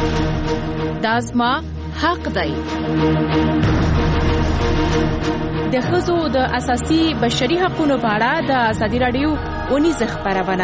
دا زما حق دی. د ښځو د اساسي بشري حقوقو په اړه د ازادي راډیو ونیزه خبرونه.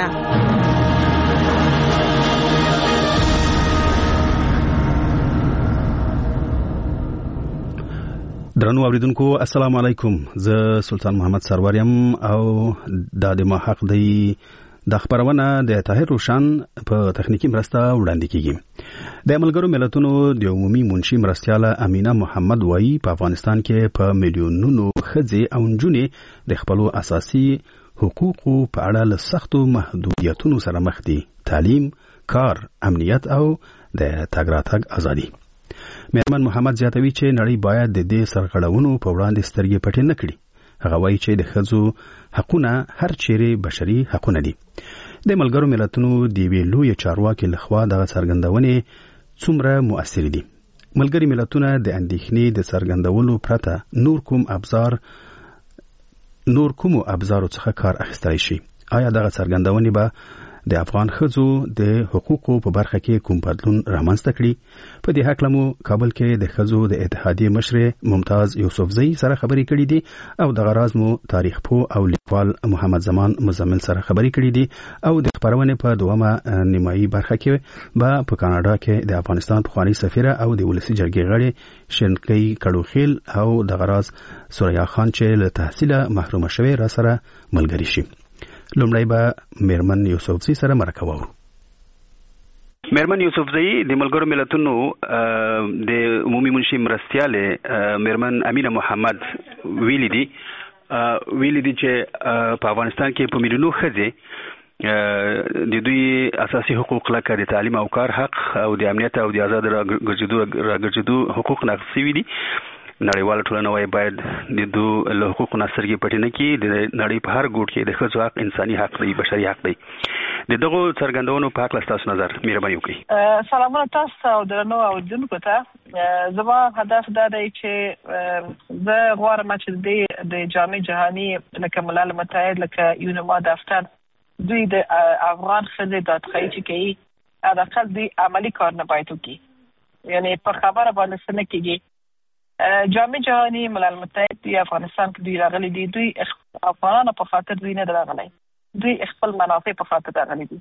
درنو اوریدونکو السلام علیکم. زه سلطان محمد سروریم او د ما حق دی د خبرونه د طاهر روشن په تخنیکی مرسته وړاندې کیږي. د ملګرو ملتونو د عمومي منشي مرستياله امینه محمد وایي په افغانستان کې په میلیونونو ښځې او نجونې د خپل اساسي حقوقو په اړه له سختو محدودیتونو سره مخ دي: تعلیم، کار، امنیت او د تګ راتګ ازادي. میرمن محمد زیاتوي چې نړۍ باید د دې سرغړونو په وړاندې سترګې پټې نه کړي. هغه وایي چې د ښځو حقونه هر چیرې بشري حقونه دي. د ملګرو ملتونو د ویلو چارواکي لخوا د څرګندونې څومره مؤثر دي؟ ملګری ملتونه د اندېښنې د څرګندولو پرته نور کوم ابزارو څخه کار اخیستلی شي؟ آیا دغه څرګندونې به د افغان ښځو د حقوقو په برخه کې کوم بدلون رامنځته کړي؟ په دې هکله مو کابل کې د ښځو د اتحادیې مشر ممتاز یوسفزۍ سره خبرې کړې دي او د غراز مو تاریخ پوه او لیکوال محمد زمان مزمل سره خبرې کړې دي او د خبرونې په دومره نیمایي برخه کې به په کاناډا کې د افغانستان پخوانی سفیره او د ولسی جرګې غړي شنقي کډوخیل او د غراز سوریا خان چې له تحصیل محروم شوی را سره ملګری شي. لومړی به میرمن یوسفزۍ سره مرکه وو. میرمن یوسفزۍ د ملګرو ملتونو د عمومي منشي مرستياله میرمن امینه محمد ویلي دي چې په افغانستان کې په میلیونونو ښځې د دوی اساسي حقوق لکه د تعلیم او کار حق او د امنیت او د آزاد راګرځېدو حقوق نقض شوي دي. نړیواله ټولنه وايي باید د دوی له حقوقو نه سترګې پټې نه کړي. د نړۍ په هر ګوټ کې د ښځو حق انساني حق دی، بشري حق دی. د دغو څرګندونو په اړه تاسو نظر مهرباني وکړئ. سلامونه تاسو او درنو اوریدونکو ته. زما هدف دا دی چې زه غواړم چې د جامع جهاني لکه ملل متحد لکه یونما دفتر دوی د افغان ښځې د تخیل چې کوي حداقل دوی عملی کار نه باید وکړي، یعنی په خبره باندې څه نه کېږي. جامع جهاني ملل متحد دی افغانستان کې دوی راغلي دي، دوی افغانانو په خاطر دوی نه راغلي، دوی خپل منافع په خاطر راغلي دي.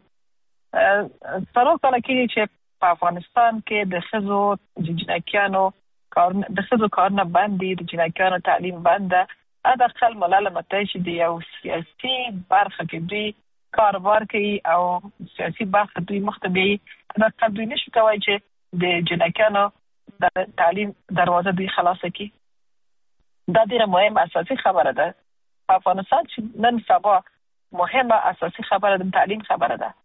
څلور کاله کېږي چې په افغانستان کې د ښځو د جنکیانو کارونه بند دي، د جنکیانو تعلیم بند ده. حداقل ملل متحد چې د یو سیاسي برخه کې دوی کاروبار کوي او سیاسي برخه دوی مخته بیایي، حداقل دوی نشي کولی چې د جنکیانو د تعلیم دروازه دوی خلاصه کی. دا ډیره مهمه اساسي خبره ده. په افغانستان چې نن سبا مهمه اساسي خبره د تعلیم خبره ده.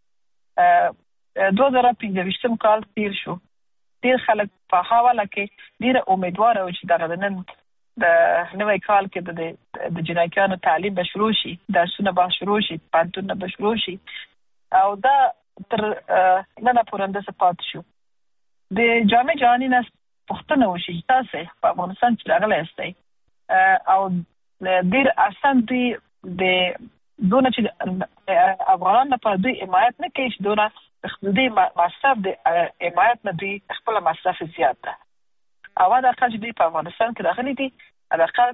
2015 کال تیر شو. ډیر خلک په حواله کې ډیره امیدوار او چې دغه نن د نوې کال کې د جنکیانو تعلیم به شروع شي، درسونه به شروع شي، پانتونه به شروع شي او دا تر نن پورې اندازه پات شو. د جامع جهاني نه پوښتنه وشي تاسو په افغانستان کې راغلي یاستئ او ډیر اسان دی د دونه چې افغانان په دوی حمایت نه کوي چې دونه د مصرف د حمایت نه دوی خپل مصرف زیات ده. او دا چې دوی په افغانستان کې راغلي دي حداقل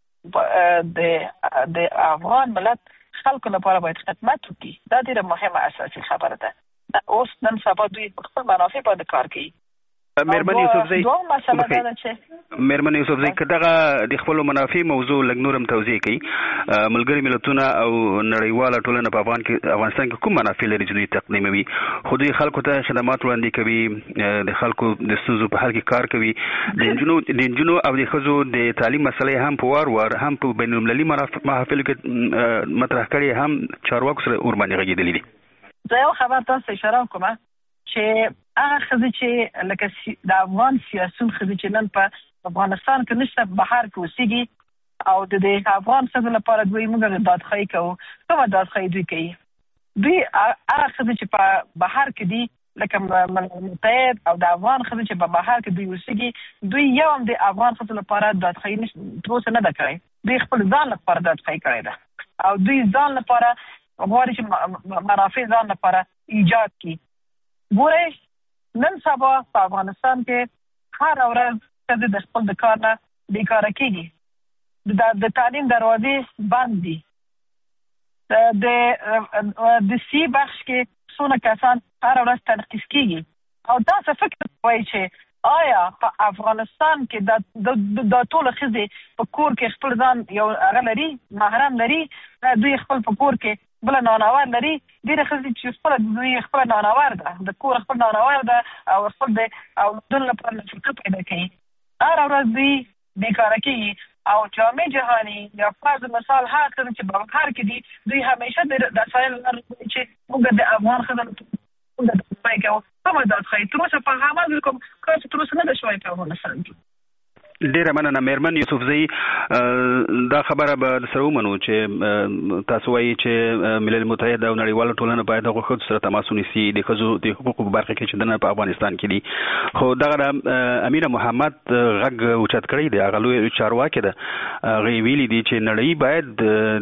د افغان ملت خلکو لپاره باید خدمت وکړي. دا ډیره مهمه اساسي خبره ده. اوس نن سبا دوی خپل منافع باندې کار کوي. میرمن یوسفزۍ که دغه د خپل منافع موضوع لږ نورم توضیح کړي. ملګری ملتونه او نړیواله ټولنه په افغانستان کې کوم منافع لري چې دوی تقدیموي؟ خو دوی خلکو ته خدمات وړاندې کوي، د خلکو د ستونزو په حل کې کار کوي. د نجونو او د ښځو د تعلیم مسلې هم په وار هم په بین المللي محافلو کې مطرح کړي، هم چارواکو سره ورباندې غږېدلي دي. زه یو خبر تاسو اشاره کوم چې هغه ښځې چې لکه د افغان سیاسون ښځې چې نن په افغانستان کې نشته، بهر کې اوسېږي او د افغان ښځو لپاره دوی موږ دادخواهي کوو. کومه دادخواهي دوی کوي؟ دوی هغه ښځې چې په بهر کې دي لکه متحد او د افغان ښځې چې په بهر کې دوی اوسېږي، دوی یو هم د افغان ښځو لپاره دادخواهي تر اوسه نه ده کړې. دوی خپل ځان لپاره دادخواهي کړې ده او دوی ځان لپاره غواړي چې منافع ځان لپاره ایجاد کړي. ګورئ نن سبا په افغانستان کې هر ورځ ښځې د خپل د کار نه بیکاره کېږي، د تعلیم دروازې بند دي. د سی بخش کې څونه کسان هر ورځ تنقیس کېږي. او دا څه فکر کوي چې آیا په افغانستان کې د ټول ښځې په کور کې خپل ځان یو هغه لري، محرم لري، دوی خپل په کور کې بل نانوار لري. ډېرې ښځې چې دوی خپل نانوار ده، د کور خپل نانوار ده او خپل د اولادونو لپاره نفقه پیدا کوي. هر ورځ دوی بیکاره کېږي. او جامع جهاني یا فرض مثال هغه ښځې چې په بهر کې دي، دوی همیشه د وسایل لري چې موږ د افغان ښځو د پای کې کومه د خای تر اوسه په هغه کوم کار چې تر اوسه نه د شوی په افغانستان کې. ډیره مننه میرمن یوسفزۍ. دا خبره به سره ومنو چې تاسو وایي چې ملل متحد او نړیواله ټولنه باید هغه ښځو سره تماس ونیسي د ښځو د حقوقو په برخه کې چې دننه په افغانستان کې دي. خو دغه امینه محمد غږ اوچت کړی دی، هغه لوی چارواکي ده، هغې ویلي دي چې نړۍ باید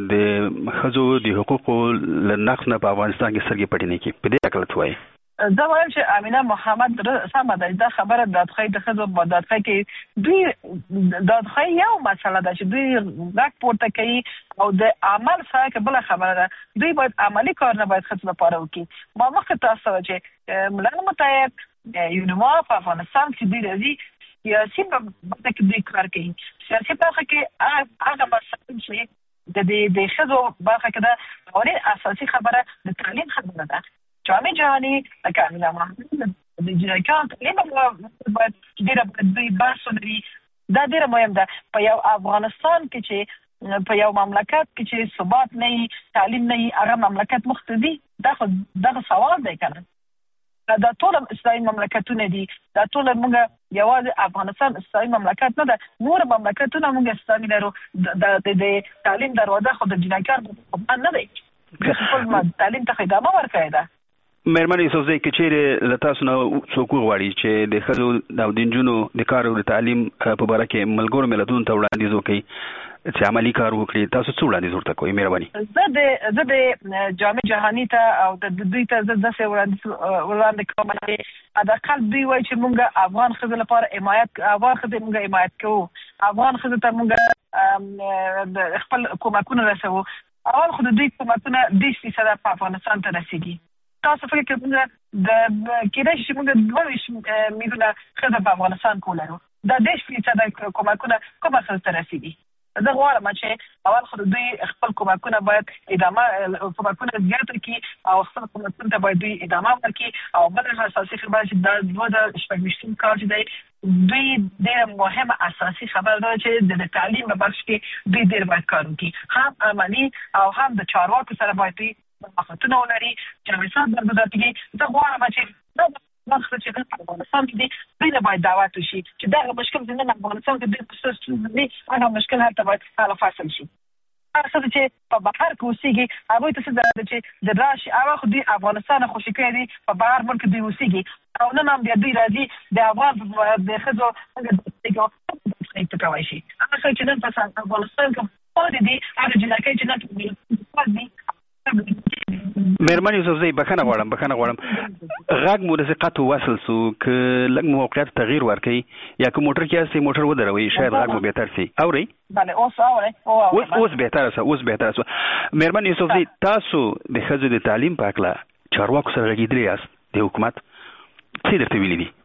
د ښځو د حقوقو له نقض نه په افغانستان کې سترګې پټې نه کړي. په دې هکله څه وایي؟ زه وایم چې امینه محمد سمه ده. دا خبره دادخواهي د ښځو په دادخواهي کې دوی دادخواهي یو مسله ده چې دوی غږ پورته کوي او د عمل سره کې بله خبره ده. دوی باید عملي کارونه باید ښځو لپاره وکړي. ما مخکې تاسو چې ملل متحد یونما په افغانستان کې دوی راځي، سیاسي برخه کې دوی کار کوي. سیاسي برخه کې هغه مسله چې د ښځو برخه کې ده، اولین اساسي خبره د تعلیم خبره ده. جامع جهاني لکه امینه محمد د جنایکان تعلیم باید ډېره دوی بحث ولري. دا ډېره مهم ده په یو افغانستان کې چې په یو مملکت کې چې ثبات نه وي، تعلیم نه وي، هغه مملکت مخته ځي. دغه سوال دی که نه؟ دا ټول اسلامي مملکتونه دي. دا ټول موږ یوازې افغانستان اسلامي مملکت نه ده، نور مملکتونه موږ اسلامي لرو. د تعلیم دروازه خو د جنایکان بند نه دی، خپل تعلیم ته ادامه ورکړې ده. میرمن یوسفزۍ، که چیرې له تاسو نه څوک وغواړي چې د ښځو او د نجونو د کار او د تعلیم په باره کې ملګرو ملتونو ته وړاندیز وکړي چې عملي کار وکړي، تاسو څه وړاندیز ورته کوئ؟ مهرباني. زه د جامع جهاني ته او د دوی ته زه داسې وړاندې کوم چې حداقل دوی وایي چې موږ افغان ښځو لپاره افغان ښځې موږ حمایت کوو، افغان ښځو ته موږ خپل کومکونه رسوو. اول خو د دوی کومکونه 20% په افغانستان ته رسېږي. تاسو فکر کوئ د کېدای شي موږ 22 میلیونه ښځې په افغانستان کې ولرو. دا 10% کومکونه کومه ښځو ته رسېږي. زه غواړم چې اول خو دوی خپل کومکونه باید کومکونه زیات کړي او خپل کومکونه ته باید دوی ادامه ورکړي. او بله اساسي خبره چې دا 2026 کال چې دی، دوی ډېره مهمه اساسي خبره ده چې د تعلیم په برخه کې دوی ډېر باید کار وکړي، هم عملي او هم د چارواکو سره باید دوی مخاطونه ولري. جامعات برګزار کړي. زه غواړم چې مخکې چې په افغانستان کې دي، دوی ته باید دعوت وشي چې دغه مشکل چې نن افغانستان کې د هغه مشکل هلته باید حل فصل شي. هر څه چې په بهر کې اوسېږي هغوی ته څه ده چې د راشي هغه خو دوی افغانستان خوشي کړی دي، په بهر ملک دوی اوسېږي او نن هم بیا دوی راځي د افغان د ښځو څنګه کولی شي. هغه څه چې نن په افغانستان کې پاتې دي، هغه جنایکۍ چې نن پاتې دي. میرمن یوسفزۍ، بخښنه غواړم غږ مو د قطع وصل سو، که لږ موقعیت تغییر ورکړئ یا که موټر کې یاستئ موټر ودروئ، شاید غږ مو بهتر سي. اورئ؟ بله، اوس اورئ؟ اوس بهتره سو. میرمن یوسفزۍ، تاسو د ښځو د تعلیم په هکله چارواکو سره غږېدلي یاست، د حکومت څه درته ویلي دي؟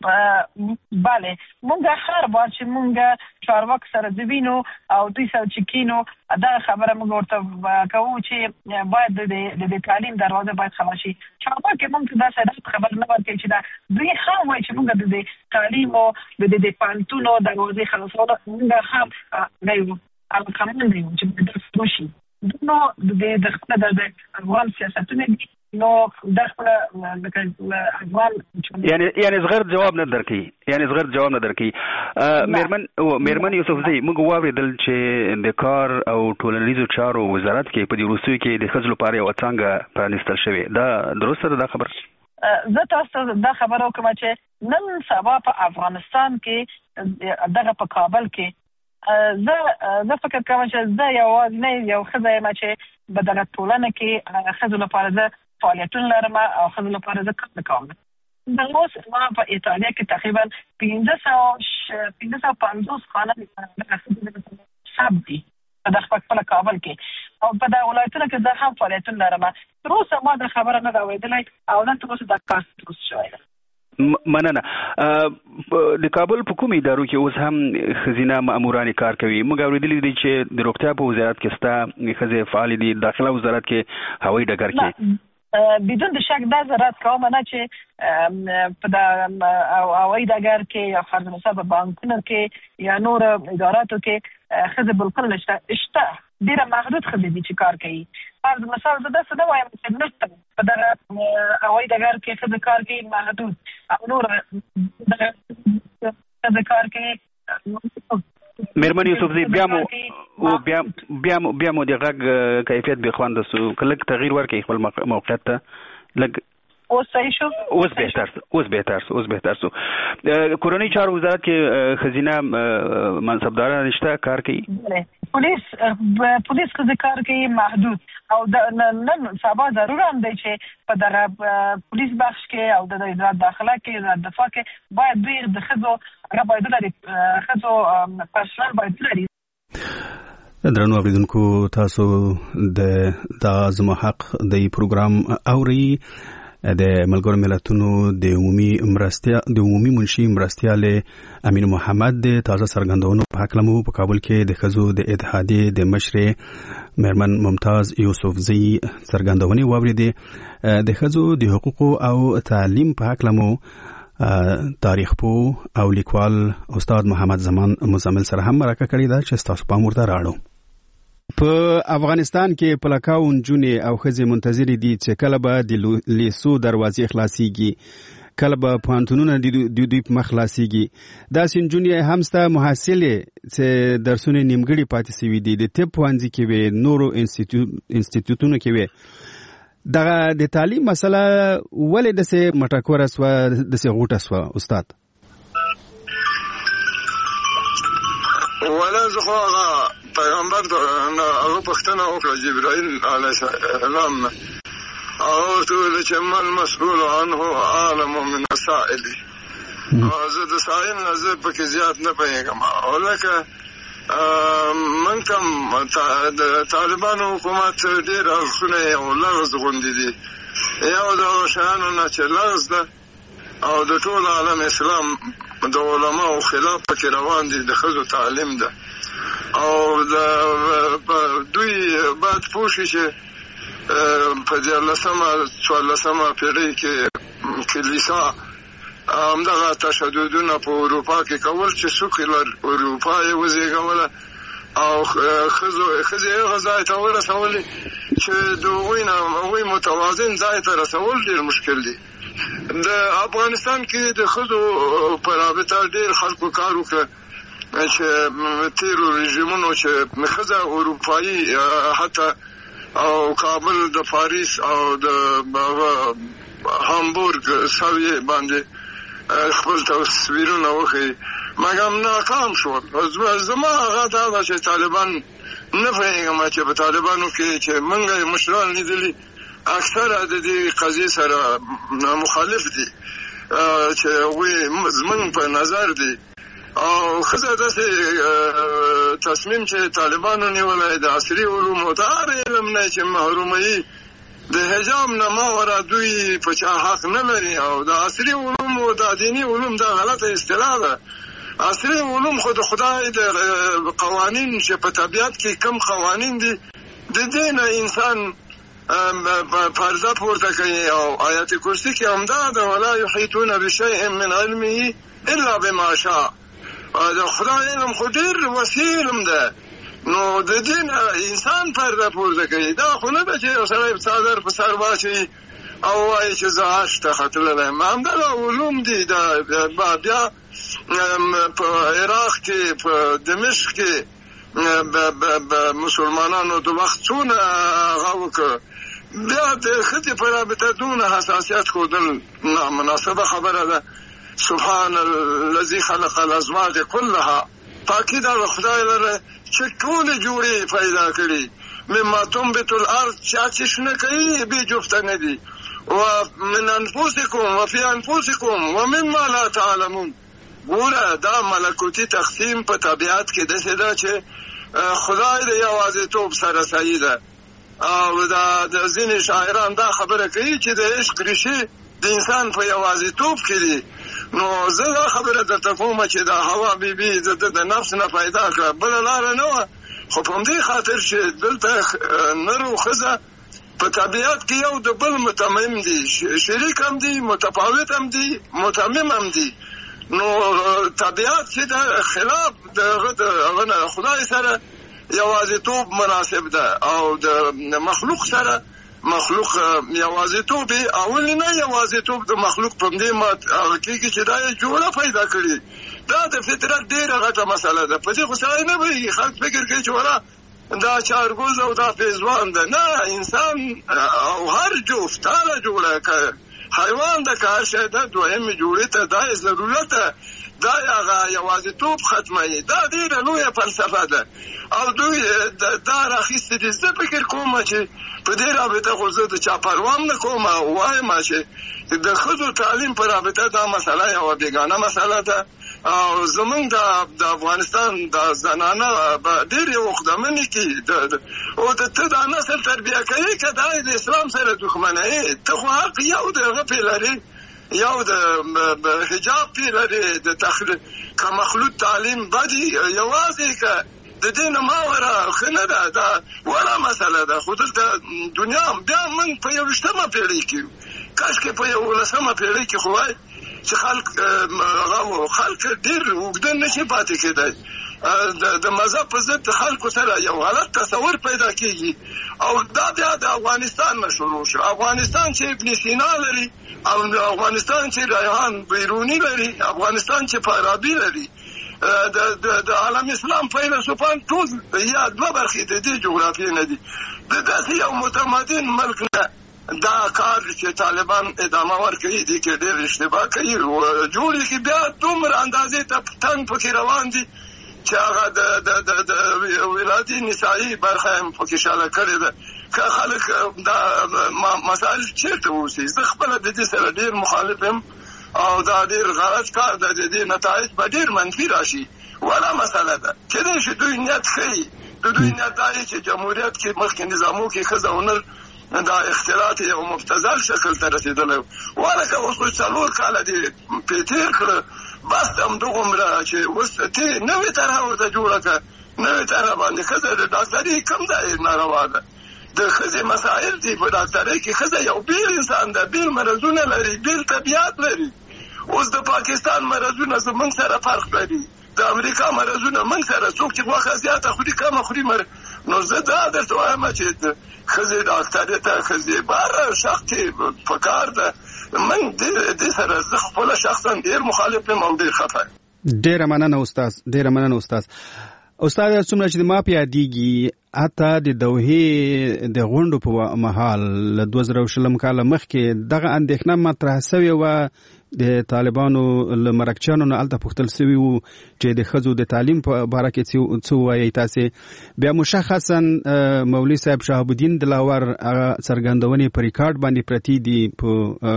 بله، مونږ هر بار چې مونږ چارواکو سره وینو او دوی سره چې کینو، دا خبره مونږ ورته کوو چې باید د تعلیم دروازه باید خلاص شي. چارواکي مونږ ته داسې خبر نه ورکوي چې دا دوی هم وایي چې مونږ د تعلیم او د پوهنتونو دروازې خلاصول مونږ هم نه یو علاقمند نه یو چې دا وشي. نو د خپل د افغان سیاستونه نو د خپل افغان یعنی زغر جواب نه درکې. میرمن یوسفزۍ، موږ واورېدل چې د کار او ټولنیزو چارو وزارت کې په دې وروستیو کې د ښځو لپاره یوه څانګه پرانیستل شوې. دا درسته ده دا خبر؟ زه تاسو دا خبره وکړم چې نن سبا په افغانستان کې دغه په کابل کې زه فکر کوم چې زه یوازې یو ښځه یم چې په دغه ټولنه کې ښځو لپاره زه فعالیتونه لرم او ښځو لپاره زه کار کوم. د اوس ما په ایتالیا کې تقریبا 550 خانه سب دي د خپل کابل کې او په دا ولایتونو کې زه هم فعالیتونه لرم. تر اوسه ما د خبره نه راوېدلې او دا تر اوسه د کار ترس شوی ده. مننه. د کابل په کومې ادارو کې اوس هم خزینه ماموران کار کوي؟ موږ اورېدلي دي چې د روغتیا په وزارت کې ستا خزې فعال دي، داخله وزارت کې، هوایي ډګر کې. بدون د شک دا زراعت کوم نه چې په د هوایي ډګر کې یا خارج مصاب بانکونو کې یا نور اداراتو کې خزې بالکل نشته ډیره محدود خزې دي چې کار کوي. فرض مثال زه داسې نه وایم چې نشته په دغه هوایي ډګر کې خزې کار کوي محدود او نور خزې کار کوي. مېرمن یوسفزۍ بیا مو د غږ کیفیت به خوانده سو کله تغییر ورکړي خپل موقعیت ته لږ اوس صحیح شو؟ اوس بهتر سو. کورنۍ چارو وزارت کې خزینه منصبداران نشته کار کوي؟ پولیس خزې کار کوي محدود او نن سبا ضرور هم دی چې په دغه پولیس بخش کې او د وزارت داخله کې وزارت دفاع کې باید دوی د ښځو باید لري ښځو پرسنل باید لري. درنو اوریدونکو، تاسو د زما حق د پروګرام اوري. د ملګرو ملتونو د عمومي منشي مرستیال امین محمد د تازه څرګندونو په حق لمو په کابل کې د ښځو د اتحادیې د مشر مېرمن ممتاز یوسفزۍ څرګندونې واوریدې. د ښځو د حقوقو او تعلیم په حق لمو تاریخ پوه او لیکوال استاد محمد زمان مزمل سره هم مرکه کړې ده چې تاسو پام ورته راړو. په افغانستان کې پلکاو نجونې او ښځې منتظرې دي چې کله به د لیسو دروازې خلاصيږي، کله به پوهنتونونه د دوی په مخ خلاصيږي. داسې نجونې هم سته محصلې چې درسونه نیمګړي پاتې شوي دي، د طب پوهنځي کې وي، نورو انسټیټیوټونو کې وي. دغه د تعلیم مسله ولې داسې مټکوره سوه، داسې غوټه سوه استاد؟ ولا زه خو پیغمبر هغه پښتنه وکړه جبرائیل علیه السلام او ټول چې من مسؤول عنه عالم من السائل. زه د سائل نه زه پکې زیات نه پوهېږم. ولکه من کوم د طالبانو حکومت ډېر اړخونه او لغز غوندې دي. یو د شیانو نه چې لغز ده او د ټول عالم اسلام د علماو خلاف پکې روان دي، د ښځو تعلیم ده او دوی باید پوه شي چې په 14مه پیړۍ کې کلیسا همدغه تشددونه په اروپا کې کول چې سکولر اروپا یې وزېږوله او ښځې هغه ځای ته ورسولې چې د هغوی متوازن ځای ته رسول ډېر مشکل دي. د افغانستان کې د ښځو په رابطه ډېر خلکو کار وکړه چې تیرو رژیمونو چې ښځه اروپایي حتی او کابل د پاریس او د هامبورګ سویې باندې خپل تصویرونه وښیي، مګر ناکام شول. زما هغه دا ده چې طالبان نه پوهېږم چې په طالبانو کې چې موږ مشران لیدلي اکثره د دې قضیې سره مخالف دي چې هغوی زموږ په نظر دي او ښځه داسې تصمیم چې طالبانو نیولی د عصري علومو د هر علم نه چې محروموي د حجاب نه ماوره دوی په چا حق نه لري او د عصري علومو د دیني علوم دا غلطه اصطلاح ده. عصري علوم خو د خدای د قوانین چې په طبیعت کې کم قوانین دي د دې نه انسان فرضه پورته کوي او آیت کرسی کې هم دا ده ولا یحیطون بشیء من علمه الا بما شاء. د خدای علم خو ډېر وسیع علم ده، نو د دې نه انسان فرضه پورته کوي. دا خو نه ده چې یو سړی څادر په سر واچوي او وایي چې زه عرش ته ختللی یم. همدغه علوم دي. بیا په عراق کې په دمشق کې مسلمانانو د وخت څونه هغه وکړه، بیا د ښځې په رابطه دونه حساسیت ښودل نامناسبه خبره ده. سبحان الذي خلق الازواج كلها، پاکی دا خدای لره چې ټولې جوړې پیدا کړي، مما تنبت الارض چې شنه کوي به جفته نه دي ومن انفسکم وفي انفسکم ومما لا تعلمون. ګوره دا ملکوتی تقسیم په طبیعت کې داسې ده چې خدای د یوازیتوب سره صحیح ده. او دا د ځینې شاعران دا خبره کوي چې د عشق ریښې د انسان په یوازیتوب کې دي. نو زه دا خبره درته کوم چې دا حوا بیبي د نفس نه پیدا کړه، بله لاره نه وه. خو په همدې خاطر چې دلته نر او ښځه په طبیعت کې یو د بل متمم دي، شریک هم دي، متفاوت هم دي، متمم هم دي. نو طبیعت چې د خلاف د خدای سره یوازیتوب مناسب ده، او د مخلوق سره مخلوق یوازیتوب اول نه یوازیتوب د مخلوق په دې مات کېږي چې دا جوړه پیدا کړي. دا د فطرت ډېره غټه مسله ده. په دې خو سړی نه پوهېږي، خلک فکر کوي چې ولا دا چارګوز او دا پیزوان ده. نه، انسان او هر جفت تاله جوړه که حیوان ده که هر شی ده دویمې جوړې ته دا ضرورت ده. دا هغه یوازیتوب ختموي. دا ډېره لویه فلسفه ده او دوی دا راخیستې دي. زه فکر کوم چې په دې رابطه خو زه د چا پروا نه کوم او وایم چې د ښځو تعلیم په رابطه دا مسله یوه بېګانه مسله ده. او زمونږ د افغانستان د زنانه به ډېرې وخدمنې کړي او ته دا نسل تربیه کوي که دا د اسلام سره دښمنه. ته خو حق یو د هغه پې لري، یو د حجاب پې لري، که مخلوط تعلیم بدي یوازې که د دې نه ماوره ښه نه ده. دا وړه مسله ده. خو دلته دنیا بیا موږ په 21مه پېړۍ کې یو. کاشکې په 11مه پېړۍ کې خو وای چې خلک ډېر اوږده نشي پاتې کېدی. د مذهب په ضد خلکو سره یو غلط تصور پیدا کېږي او دا بیا د افغانستان نه شروع شو. افغانستان چې ابن سینا لري، او افغانستان چې ریحان بیرونی لري، افغانستان چې فارابي لري، د عالم اسلام فیلسوفان ټول یا دوه برخې د دې جغرافیې نه دي. د داسې یو متمدن ملک نه دا کار چې طالبان ادامه ورکوي دي کې ډېر اشتباه کوي او جوړې کې بیا دومره اندازې ته تنګ پکې روان دي چې هغه د ولادي نسایي برخه هم پکې شاله کړې ده. که خلک دا مسایل چېرته اوسي، زه خپله د دې سره ډېر مخالف یم او دا ډېر غلط کار ده. د دې نتایج به ډېر منفي راشي. ولا مسله ده کېدای شي دوی نیت ښیي. د دوی نیت دا چې جمهوریت کې مخکې نظامو کې ښځه هنر دا اختلاط یو مبتذل شکل ته رسېدلی ولکه اوس خو 4 کاله دې پې تېر کړه. بس همدغومره چې اوس ته نوې طرحه ورته جوړه کړه. نوې طرحه باندې ښځه د ډاکټري کوم ځای ناروا ده. د ښځې مسایل دي په ډاکټرۍ کې. ښځه یو بیل انسان ده، بیل مرضونه لري، بیل طبیعت لري. اوس د پاکستان مرضونه زمونږ سره فرق لري، د امریکا مرضونه موږ سره. څوک چې غوښه زیاته خوري کمه خوري نو زه دا درته وایم چې ښځې ډاکټرۍ ته ښځې بهر شخصي په کار ده. من دې سره زه خپله شخصا ډېر مخالف یم او ډېر خفه یم. ډېره مننه استاد، ډېره مننه استاد. استاد څومره چې ما په یادېږي حتی د دوحې د غونډو په مهال له 2020 کاله مخکې دغه اندېښنه مطرح سوې وه. د طالبانو له مرکچیانو نه هلته پوښتل سوي وو چې د ښځو د تعلیم په باره کې څه ووایئ تاسې. بیا مشخصا مولوي صاحب شهاب الدین دلاور هغه څرګندونې په ریکارډ باندې پرتې دي په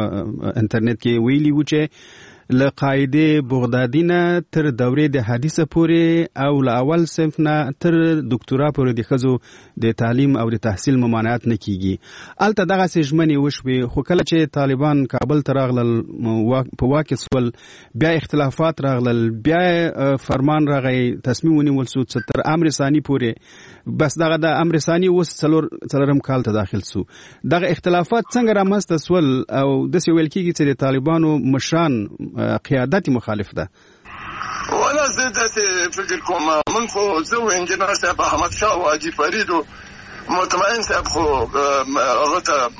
انټرنیټ کې ویلي وو چې له قاعده بغدادي نه تر دورې د حدیثه پورې او له اول صنف نه تر دکتورا پورې د ښځو د تعلیم او د تحصیل ممانعت نه کیږي. هلته دغسې ژمنې وشوې، خو کله چې طالبان کابل ته راغلل په واک سول، بیا اختلافات راغلل، بیا فرمان راغی، تصمیم ونیول سو تر امر ثاني پورې. بس دغه د امر ثاني اوس څلورم کال ته داخل سو. دغه اختلافات څنګه رامنځته سول او داسې ویل کېږي چې د طالبانو مشران قیادت مخالف ده؟ ولا زه داسې فکر کوم. من خو زه و انجینر صاحب احمد شاه او حاجي فرید و مطمئن صاحب خو هغه ته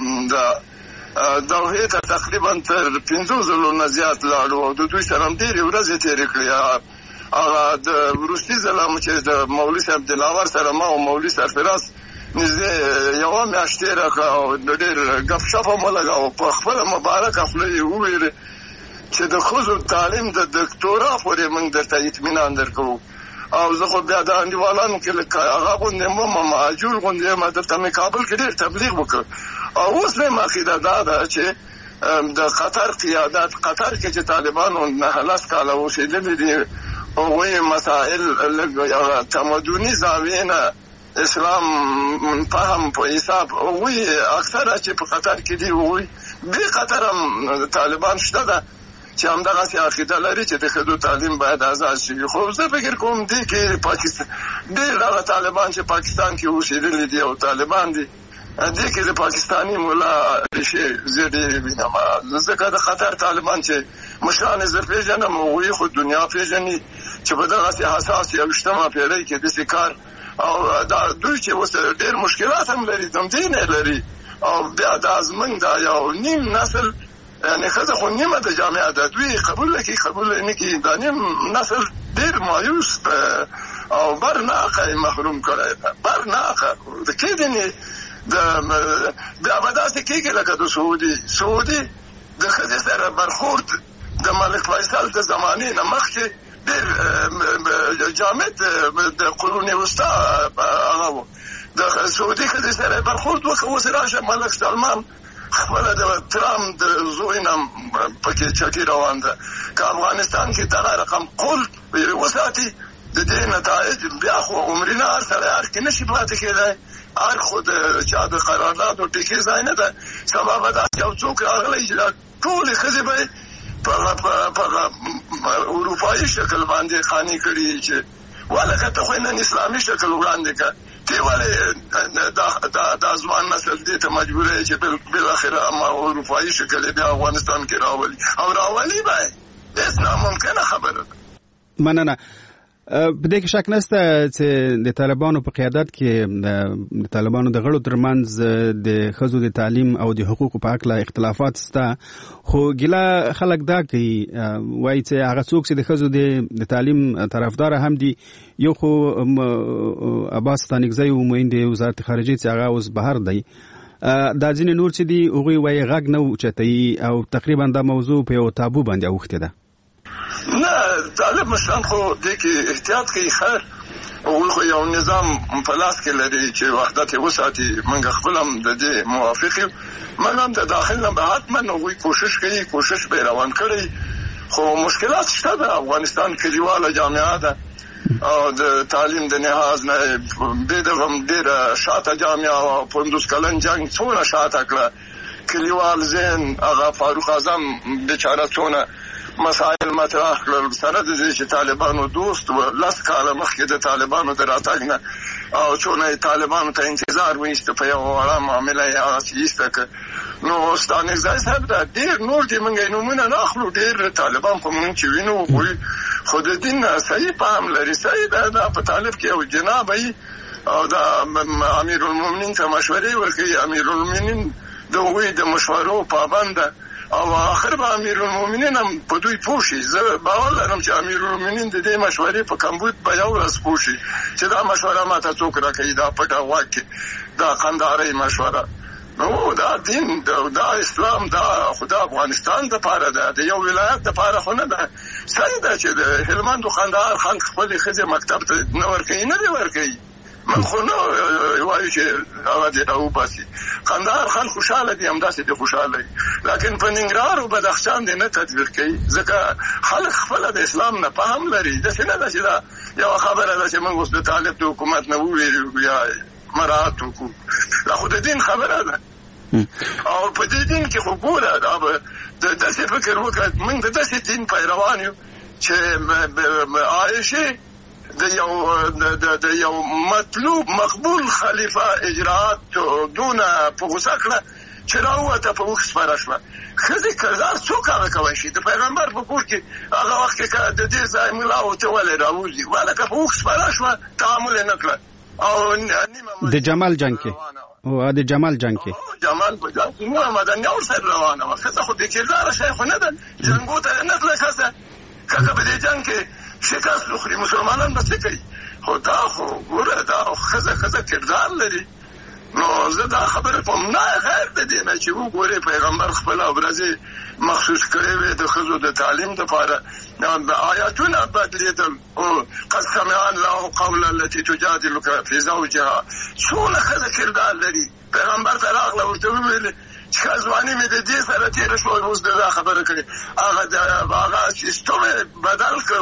دوحې ته تقریبا تر 5 ځلو نه زیات لاړو او د دوی سره هم ډېرې ورځې تېرې کړې. هغه د وروستي ځل چې د مولوي صاحب دلاور سره ما او مولوي سرفراز نږدې یوه میاشت تېره کړه او ډېر ګپ شپ هم ولګاوه. په خپله مبارکه خوله یې وویلې چې د ښځو تعلیم د دکتورا پورې موږ درته اطمینان درکوو. او زه خو بیا د انډیوالانو کې لکه هغه غوندې مهاجور غوندې یم. دلته مې کابل کې ډېر تبلیغ وکړ او اوس مې عقیده ده چې د قطر قیادت قطر کې چې طالبانو نه لاس کاله اوسېدلي دي او مسائل تمدني زاویه نه اسلام فهم په حساب او اکثره چې په قطر کې دي وي به قطر هم طالبان شته ده چې همدغه سي عقیده لري چې د ښځو تعلیم باید آزاد شي. خو زه فکر کوم دي کې پاکستان ډېر هغه طالبان چې پاکستان کې اوسېدلي دي او طالبان دي دې کې د پاکستاني مولا ریشه زیاتې وینم ځکه د قطر طالبان چې مشران زه پیژنم او خو دنیا پیژني چې په دغه سي حساس یو اجتماع پیړۍ کې د سکار او دا دوی چې اوس ډېر مشکلات هم لري دم دین لري او بیا د ازمن دا یو نیم نسل یعنی خزه خو نیمه د جامعه ده دوی قبول نه کی دا نیم نسل ډېر مایوس او برناقه محروم کړی برناقه د کېدنې د بیا به داسې کېږي لکه د سعودي د ښځې سره برخورد د ملک فیصل د زمانې نه مخکې ډېر جامد د قرون وسطا هغه و د سعودي ښځې سره برخورد وکړه اوس راشه ملک سلمان خپله د ترام د زوی نه پکې چټي روان ده که افغانستان کې دغه رقم قول وساتي د دې نتایج بیا خو عمرینه هر سړی هر کې نشي پاتې کېدی هر خو د چا د قرارداد او ټیکې ځای نه ده سبا به داسې یو څوک راغلی چې دا ټولې ښځې به په اروپایي شکل باندې خاني کړي چې ولکه ته خو نن اسلامي شکل وړاندې کړه تی ولې دا ځوان نسل دې ته مجبور دی چې بالاخره اما اروپایي شکل بیا افغانستان کې راولي او راولي به هیڅ ناممکنه خبره ده. مننه. په دې کې شک نشته چې د طالبانو په قیادت کې د طالبانو د غړو ترمنځ د ښځو د تعلیم او د حقوقو په اړه اختلافات شته خو ګیله خلک دا کوي وایي چې هغه څوک چې د ښځو د تعلیم طرفدار هم دي یو خو عباس ستانکزی وموین د وزارت خارجه چې هغه اوس بهر دی دا ځینې نور چې دي هغوی وایي غږ نه اوچتوي او تقریبا دا موضوع په یو تابو باندې اوښتې ده. نه طالب مشران خو دې کې احتیاط کوي خیر او خو یو نظام په لاس کې لري چې وحدت وساتي موږ خپل هم د دې موافق یو موږ هم د داخل نه به حتما نوې کوشش به روان کړی خو مشکلات شته د افغانستان کلیواله جامعه ده او د تعلیم د نهاز نه به دغه ډېر شاته جامعه او 15 کلن جنگ څونه شاته کړه کلیوال زین هغه فاروق اعظم بیچاره څونه مسائل مطرح کړل سره د دې چې طالبانو دوست و لاس کاله مخکې د طالبانو د راتګ نه او چونه طالبانو ته انتظار وایست په یو وړه معامله یې ایسته نو ستانکزی صاحب دا ډېر نور دې موږ نومونه نه اخلو ډېر طالبان خو موږ چې وینو خو د دین صحیح فهم لري صحیح دا په طالب کې یو جناب وي او دا امیرالمؤمنین ته مشورې ورکوي امیرالمؤمنین د هغوی د مشورو پابند او آخر به امیرالمؤمنین هم په دوی پوه شي زه باور لرم چې امیرالمؤمنین د دې مشورې په کمبود به یو ورځ پوه شي چې دا مشوره ماته څوک راکوي دا پټه غوږ کې دا قندهارۍ مشوره نو دا دین دا اسلام دا خدا افغانستان دپاره ده د یو ولایت دپاره خو نه ده صحیح ده چې د هلمند و قندهار خلک خپلې ښځې مکتب ته نه ورکوي نه دې ورکوي من خو نه وایو چې هغه دې راوباسي قندهار خلک خوشحاله دي همداسې دي خوشحاله دي لکن په ننګرهار او بدخشان دې نه تطبیق کوي ځکه خلک خپله د اسلام نه فهم لري داسې نه ده چې دا یوه خبره ده چې موږ اوس د طالب د حکومت نه وویرو یا مراعات وکړو دا خو د دین خبره ده او په دې دین کې خو ګوره د داسې فکر وکړه موږ د داسې دین پیروان یو چې عایشې د یو مطلوب مقبول خلیفه اجراءات دونه په غوسه کړه چې راووته په اوښ سپاره شوه ښځې کردار څوک هغه کولی شي د پیغمبر په کور کې هغه وخت کې د دې ځای ملا ورته ولې راوځي ولکه په اوښ سپاره شوه تعامل یې نه کړه او د جمال جنګ کې او د جمال جنګ کې جمال په جنګ کې نو مدني ورسره روانه وه ښځه خو د کرداره شی خو نه ده جنګو ته نه تله ښځه که په دې جنګ کې شکست وخوري مسلمانان به څه کوي خو دا خو ګوره دا ښځه کردار لري نو زه دا خبره کوم نه غیر د دې نه چې وګورئ پیغمبر خپل ورځې مخصوص کړې وې د ښځو د تعلیم لپاره آیاتونه بدلېدل او قد سمع الله قول التي تجادلك في زوجها څونه ښځه کردار لري پیغمبر ته راغله ورته وویل چې ځواني مې د دې سره تېره شوه اوس دا خبره کړې هغه سیستم بدل کړ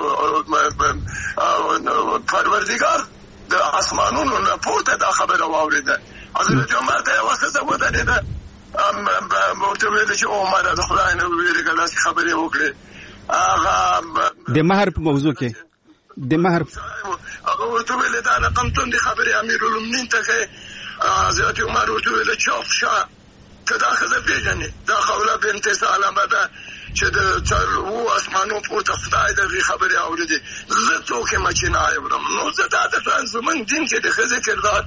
پروردګار د اسمانونو نه پورته دا خبره واورېده حضرت عمر ته یوه ښځه ودرېده ورته ویل چې عمره د خدای نه وویرېږه داسې خبرې وکړې هغه د مهر په موضوع کې د مهر هغه ورته ویل دا رقم توندې خبرې امیرالمؤمنین ته ښیې حضرت عمر ورته ویل چوپ شه ته دا ښځه پېژنې دا خوله بنت سلمه ده چې د څلورو اسمانو پورته خدای د هغې خبرې اورېدې زه څوک یم چې نه اورم نو زه دا درته زموږ دین کې د ښځې کردار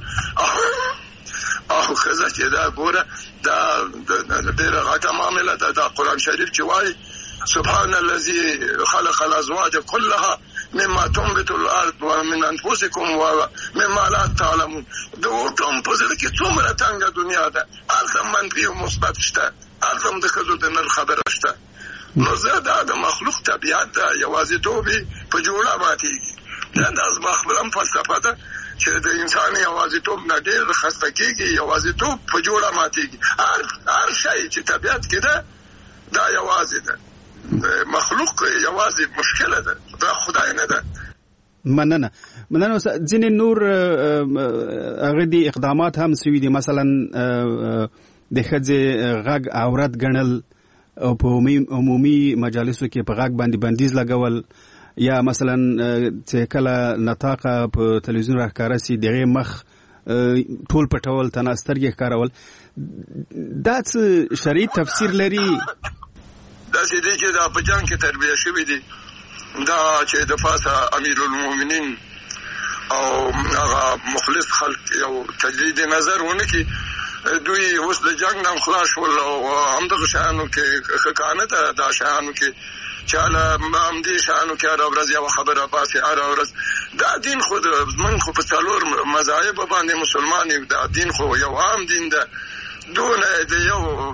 او ښځه چې دا ګوره دا ډېره غټه معامله ده دا قرآن شریف چې وایي سبحان الذي خلق الازواج كلها مما تنبت الارض ومن انفسكم ومما لا تعلمون د وټوم په ځل کې څومره تنګه دنیا ده هلته منفي او مثبت شته هلته د ښځو د نر خبره شته نو زه دا د مخلوق طبیعت ده یوازیتوب په جوړه ماتېږي دا زما خپله هم فلسفه ده چې د انسان یوازیتوب نه ډېر خسته کېږي یوازیتوب په جوړه ماتېږي هر شی چې طبیعت کې ده دا یوازې ده مخلوق یوازې مشکله ده دا خدای نه ده. مننه ځینې نور هغه دي اقدامات هم سوي دي مثلا د ښځې غږ عورت ګڼل او په عمومي مجالسو کې په غږ باندې بندیز لګول یا مثلا چې کله نطاقه په تلویزیون راښکاره سي دغه مخ ټول پټول تنه سترګې ښکارول دا څه شرعي تفسیر لري؟ داسې دی چې دا په جنګ کې تربیه شوي دي دا چې د پاسه امیرالمؤمنین او هغه مخلص خلک یو تجدید نظر ونه کړي دوی اوس د جنګ نه خلاص شول او همدغه شیانو کې ښه کانه ده دا شیانو کې چې همدې شیانو کې هره ورځ یوه خبره باسي هره ورځ دا دین خو موږ خو په څلور مذاهبو باندې مسلمان یو دا دین خو یو عام دین ده دونه د یو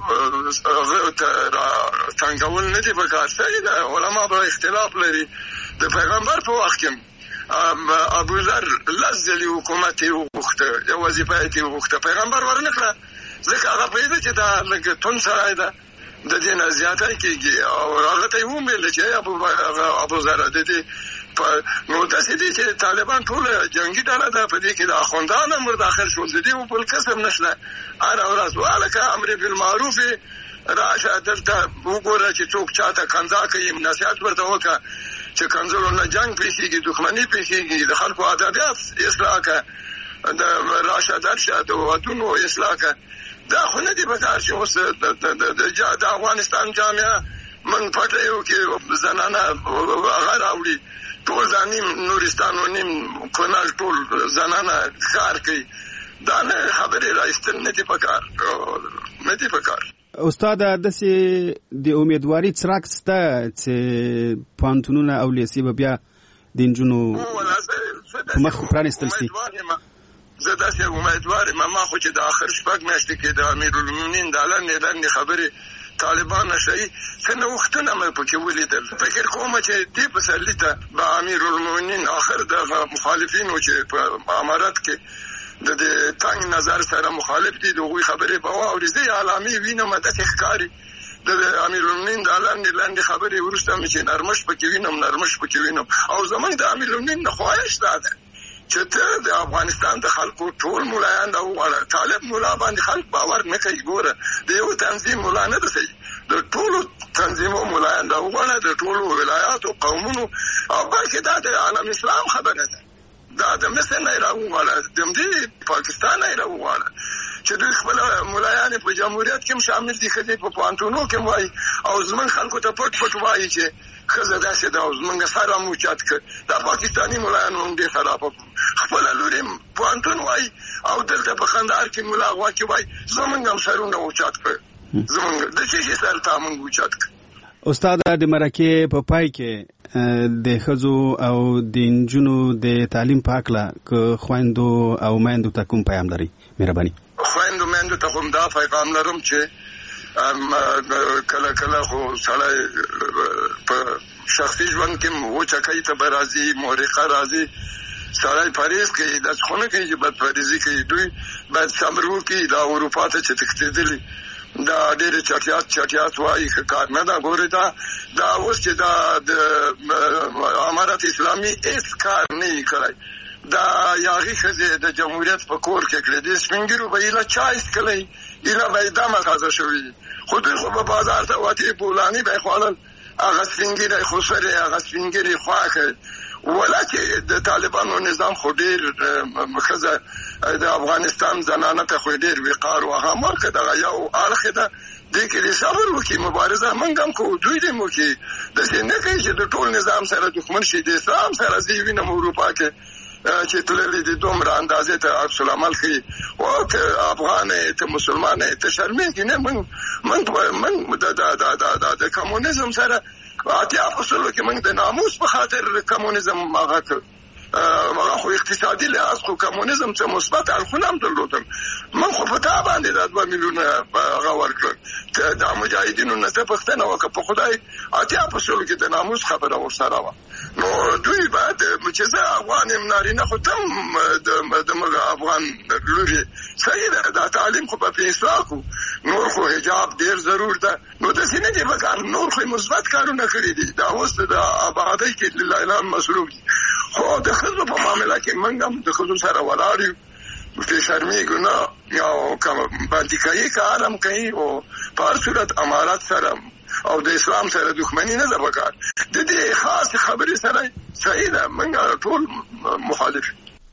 څنګهول نه دي پکار صحیح ده علما به اختلاف لري د پیغمبر په وخت کې ابوذر لزلی حکومت یې وغوښته یو وظیفه یې وغوښته پیغمبر ورنه کړه ځکه هغه پوهېده چې دا لږ توند سړی ده د دې نه زیاتی کېږي او هغه ته یې وویل چې ابوذر د دې نو داسې دي چې طالبان ټوله جنګي ډله ده په دې کې د اخوندان هم ورداخل شول د دې بل کسب نشته هره ورځ هلکه امر بالمعروف راشه دلته وګوره چې څوک چاته کنځا کوي نصیحت ورته وکړه چې کنځلو نه جنګ پېښېږي دښمني پېښېږي د خلکو ادبیات اصلاح کړه د راشه درشه د ودونو اصلاح کړه دا خو نه دي پکار چې اوس د افغانستان جامعه موږ پټه یو کې زنانه هغه راوړي ټول دا نیم نورستان و نیم کنړ ټول زنانه کار کوي دا نه خبرې رایستل نه دي پکار نه دي پکار. استاد داسې د امیدواري څرک شته چې پوهنتونونه او لیسې به بیا د نجونو په مخ پرانیستل شي؟ زه داسې امیدوار یم ما خو چې د آخر شپږ میاشتې کې د امیرالمؤمنین د لنډې خبرې طالبان نشي څنګه وختونه مې پکې ولیدل فکر کوم چې دې پسرلي ته به امیرالمؤمنین آخر د مخالفینو چې په امارت کې د تنګ نظر سره مخالف دي دغه خبرې په واوري زی علامي وینم د ښکاری د امیرالمؤمنین د لنډې خبرې ورسته مې چې نرمش پکې وینم او زمونږ د امیرالمؤمنین نه خواهش ده چې ته د افغانستان د خلکو ټول مولایان دا وغواړه طالب مولا باندې خلک باور نه کوي ګوره د یو تنظیم مولا نه ده صحیح د ټولو تنظیمو مولایان دا وغواړه د ټولو ولایاتو قومونو او بلکې دا د عالم اسلام خبره ده دا د مصر نه راوغواړه د پاکستان نه راوغواړه چې دوی خپل مولایان په جمهوریت کې شامل دي ښځې په پوهنتونو کې وایي او زمونږ خلکو ته پټ وایي چې ښځه داسې ده او زمونږ سره مو اوچت کړ دا پاکستاني مولایان هم دې خراب خپله لور یې پوهنتون وایي او دلته په کندهار کې ملا غواکې وایي زمونږ هم سرونه اوچت کړ زمونږ د څه شي سر ته موږ اوچت کړ. استاد د مرکې په پای کې د ښځو او د نجونو د تعلیم په هکله که خویندو او میندو ته کوم پیغام لري؟ مهرباني. خویندو ټول ته هم دا پیغام لرم چې کله خو سړی په شخصي ژوند کې وچکۍ ته به راځي مورقه راځي سړی پریز کوي دا څونه کوي چې بدپریزي کوي دوی باید صبر وکړي دا اروپا ته چې تښتېدلي دا ډېر چټیات وایي ښه کار نه ده ګورې دا اوس چې دا د امارت اسلامي هېڅ کار نه یې کړی دا یاغي ښځې د جمهوریت په کور کې کړې دي سپین ږیرو به ایله چای څښلی ایله به یې دمه تازه شوي خو دوی خو به بازار ته وتې بولاني به یې خوړل هغه سپین ږیری خو سرې هغه سپین ږیري خواښه ولا چې د طالبانو نظام خو ډېر ښځه د افغانستان زنانه ته خو ډېر وقار و هغه ملک دغه یو اړخ ده دې کې دې صبر وکړي مبارزه موږ هم کوو دوی دې هم وکړي داسې نه کوي چې د ټول نظام سره دښمن شي د اسلام سره زه یې وینم اروپا کې چې تللی دي دومره اندازې ته عکس العمل ښیي او که افغان یې ته مسلمان یې ته شرمېږي نه موږ د کمونیزم سره اتیا فصلو کې موږ د ناموس په خاطر کمونیزم هغه کړ هغه خو اقتصادي لحاظ خو کمونیزم څه مثبت اړخونه هم درلودل موږ خو په تا باندې دا 2 میلیونه هغه ورکړل دا مجاهدینو نه څه پوښتنه وکړه په خدای اتیا فصلو کې د ناموس خبره ورسره وه نو دوی باید چې زه افغان یم نارینه خو ته هم د افغان لورې صحیح ده دا تعلیم خو په اصلاح کړو نور خو حجاب ډېر ضرور ده نو داسې نه دي په کار نور خو مثبت کارونه کړي دي دا اوس د آبادۍ کې لله اعلان مصروف دي خو د ښځو په معامله کې موږ هم د ښځو سره ولاړ یو پرې شرمېږو نه او بندیکایي کار هم کوي او په هر صورت امارت سره او د اسلام سره دښمني نه ده پکار د دې خاص خبرې سره صحیح ده موږ ټول مخالف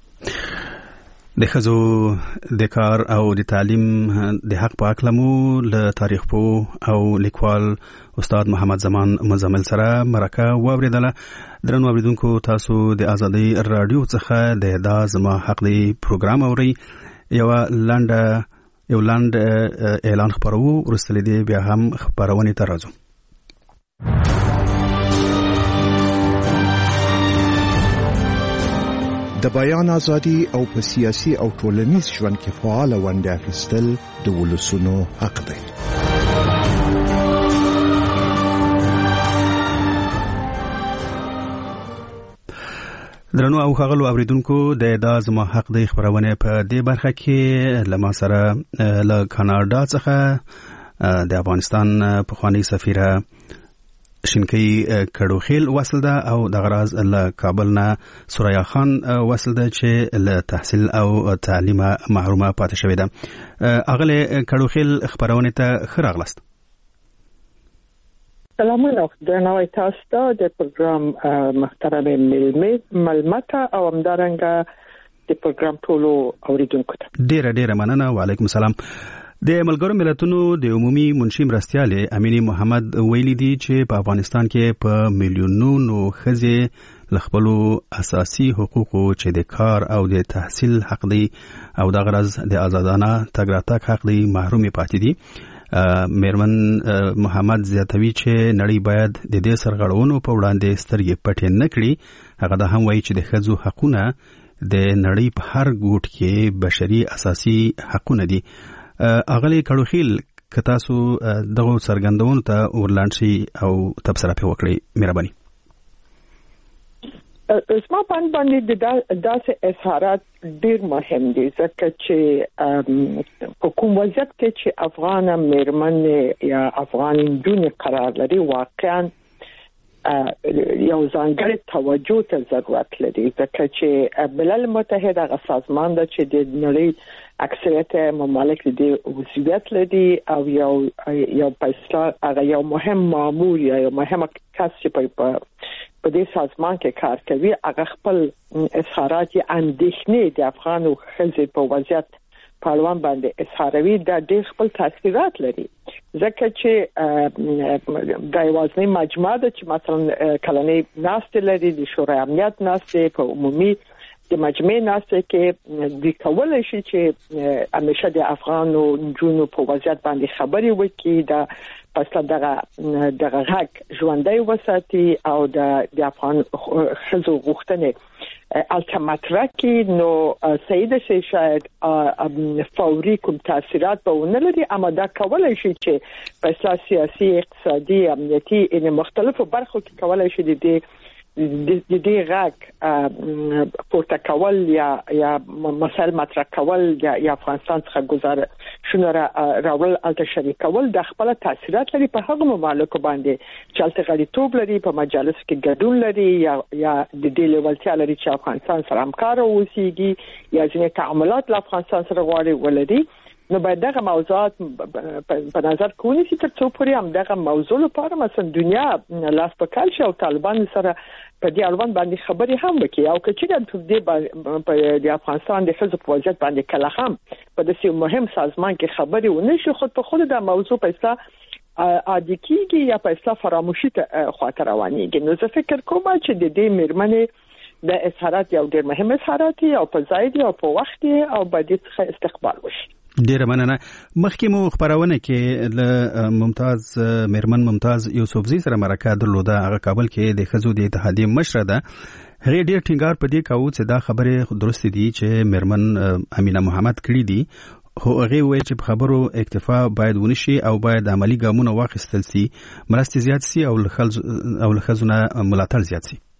د ښځو د کار او د تعلیم د حق په اړه مو له تاریخ پوه او لیکوال استاد محمد زمان مزمل سره مرکه واوریدله درنو اوریدونکو تاسو د ازادي رادیو څخه د دا زما حق دی پروګرام اوري یو لاند اعلان خبرو ورسته دي بیا هم خبرونه ته راځو د بیان ازادي او په سیاسي او ټولنیز ژوند کې فعال ونډه اخیستل د ولسونو حق دی درنو او خغلو اوریدونکو د دا زما حق دی خبرونه په دې برخه کې لمه سره له کاناډا څخه د افغانستان پخوانی سفیره شینکی کډوخیل وصل ده او د غراز له کابل نه سوریا خان وصل ده چې له تحصیل او تعلیم محرومه پاتې شوې ده اغله کډوخیل خبرونه ته خراغلست سلامونه درنوي تاسو ته د پروګرام محترم ملمته او همدارنګه د پروګرام ټولو اوریدونکو ته ډیره مننه وعلیکم السلام د ملګرو ملتونو د عمومي منشي مرستیال امینی محمد ویلي دی چې په افغانستان کې په میلیونونو ښځې لخپلو اساسي حقوقو چې د کار او د تحصیل حق دی او د غرض د آزادانه تګ راتګ حق دی محروم پاتې دي میرمن محمد زیاتوي چې نړۍ باید د دې سرغړونو په وړاندې سترګې پټې نه کړي هغه دا هم وایي چې د ښځو حقونه د نړۍ په هر ګوټ کې بشري اساسي حقونه دي اغلی کډوخیل که تاسو دغه څرګندونو ته ورلاند شي او تبصره په وکړي مهرباني اسما باندې داسې اظهارات ډیر مهم دي ځکه چې په کوم وضعیت کې چې افغان میرمن یا افغان نجونې قرار لري واقعا یو ځانګړی توجه ته ضرورت لري ځکه چې ملل متحد هغه سازمان ده چې د نړۍ اکثریت ممالک دې وضعیت لري او یو پیسې هغه یو مهم مامور یا یو مهم کس چې په دې سازمان کې کار کوي هغه خپل اظهارات اندېښنې د افغان ښځې په وضعیت په اړوند باندې اظهاروي دا ډېر خپل تاثیرات لري ځکه چې د یوازینۍ مجموعه ده چې مثلا کلنۍ ناستې لري د شورای امنیت ناستې په عمومي د مجمع ناستې کې د کولای شي چې همیشه د افغانو نجونو په وضعیت باندې خبرې وکړي دا پس دغه غږ ژوندۍ وساتي او د افغان ښځو غوښتنې الټیماترا کې نو سید شي شاید فوري کوم تاثیرات به ونلري اما دا کولای شي چې په سیاسي اقتصادي امنیتي ان مختلفو برخو کې کولای شي د دې غاک پورته کول یا مسائل مطرح کول یا افغانستان څخه گزاره شنو راول الته شریک کول د خپل تاثیرات لري په هغه ممالکو باندې چې الته غړیتوب لري په مجالس کې ګډون لري یا د دې لیولتیا لري چې افغانستان سره همکار اوسيږي یا ځینې تعاملات له افغانستان سره غواړي ولري نو باید دغه موضوعات په نظر کې ونیسي تر څو پورې هم دغه موضوع لپاره مثلا دنیا لاس په کال شي او طالبان سره په دې اړوند باندې خبرې هم وکړي او که چې د افغانستان د ښځو په وضعیت باندې کله هم په داسې مهم سازمان کې خبرې ونشي خود په خود د موضوع په اصطلاح عادي کیږي یا په اصطلاح فراموشي ته خاطر روانيږي نو زه فکر کوم چې د دې میرمنې د اظهارات یو ډېر مهم اظهارات او په ځای او په وخت او باید څخه استقبال وشي ډیره مننه مخکې مو خبرونه کې له ممتاز میرمن ممتاز یوسفزی سره مرکه درلوده هغه کابل کې د خزو د اتحادیې مشره ده هغه ډیر ټینګار پدې کاوه چې دا خبره درست دي چې میرمن امینه محمد کړی دي خو هغه وایي چې په خبرو اکتفا باید ونشي او باید عملی ګامونه واخیستل شي مرستې زیات شي او لخزونه ملاتړ زیات شي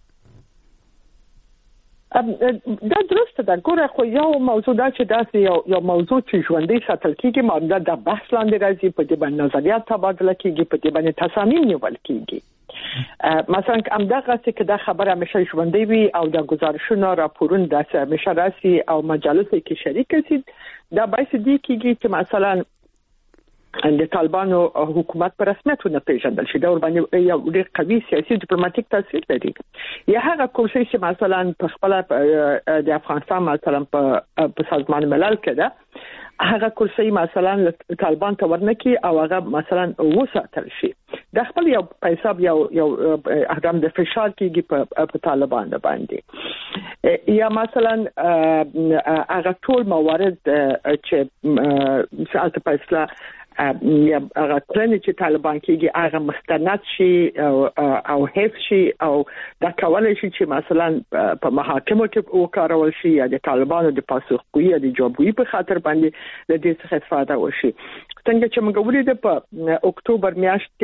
دا درسته ده ګوره خو یو موضوع دا چې داسې یو موضوع چې ژوندۍ ساتل کېږي معامله د بحث لاندې راځي په دې باندې نظریات تبادله کېږي په دې باندې تصامیم نیول کېږي مثلا همدغه چې دا خبره همیشه ژوندۍ وي او د گزارشونو راپورونه داسې همیشه راسي او مجالسو کې شریک شي دا باعث دي کېږي چې مثلا د طالبانو حکومت په رسمیت نه پیژندل شي دا ور باندې یو ډېر قوي سیاسي ډیپلوماټیک تاثیر لري یا هغه کوشش چې مثلا په خپل د افغانستان مثلا په سازمان ملل کې ده هغه کوشش مثلا طالبان ته ورنکي او هغه مثلا وساتل شي د خپل یو حساب یو اقدام د فشار کېږي په طالبان باندې یا مثلا هغه ټول موارد چې سالته په اصطلاح یا هغه کلنی چې طالبان کېږي هغه مستند شي او حفظ شي او دا کولای شي چې مثلا په محاکمو کې وکارول شي یا د طالبانو د پاسخګویي یا د جوابګویي په خاطر باندې د دې څخه استفاده وشي څنګه چې موږ ولیدل په اکتوبر میاشت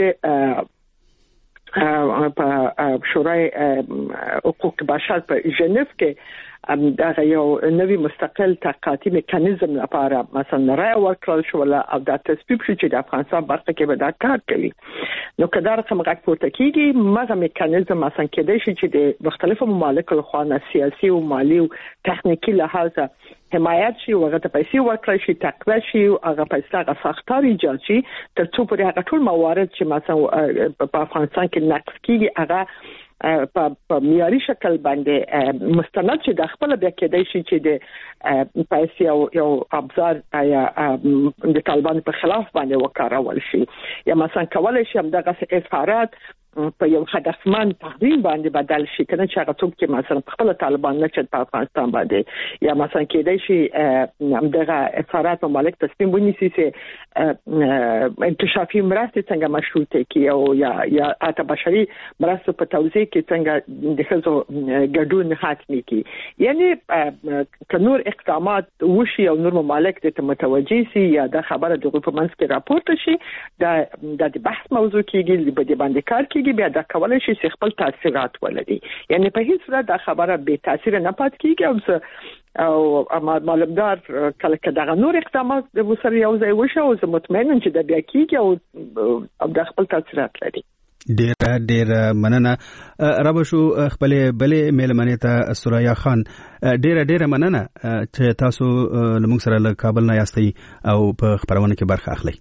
کې په شورای حقوق بشر په ژنیف کې دا یو نوی مستقل تحقیقاتي میکانیزم لپاره مثلا رای ورکړل شو او دا تصویب شو چې د افغانستان برخه کې به دا کار کوي نو کله رقم غږ پورته کیږي مګر میکانیزم مثلا کېدای شي چې د مختلفو ممالکو لخوا سیاسي او مالی او تخنیکی لحاظه حمایت شي او هغه ته پیسې ورکړل شي تقویه شي او هغه پیسې هغه ساختار ایجاد شي تر څو پورې هغه ټول موارد چې مثلا په افغانستان کې نقض کیږي هغه په معیاري شکل باندې مستند چې د خپل بیا کېدای شي چې د پیسې یو ابزار یا د طالبان په خلاف باندې وکارول شي یا مثلا کولای شي دغه اظهارات په یو هدفمند تحریم باندې بدل شي کنه چې هغه څوک چې مثلا خپل طالبان نه چې په افغانستان باندې یا مثلا کېدای شي دغه اظهارات مملک تصمیم ونیسي چې انکشافي مرستې څنګه مشروطه کی او یا اته بشري مرستې په توزیع کې څنګه د خزو ګډون حتمي کی یعنی کنور اقدامات وشي او نور مملک ته متوجي سي یا د خبره د حکومت کې راپورته شي د بحث موضوع کېږي په دې باندې کار بیا دا کولای شي چې خپل تاثیرات ولري یعنی په هیڅ صورت دا خبره به تاثیر نه پات کیږي او معلومدار کله دا نور اقدامات د وسره یو ځای وشو او زه مطمئنم چې دا بیا کیږي او د خپل تاثیرات لري ډیر مننه رابشو خپل بلې میلمنې ته سوریا خان ډیر مننه چې تاسو لمونږ سره له کابل نه یاستئ او په خبرونه کې برخه اخلئ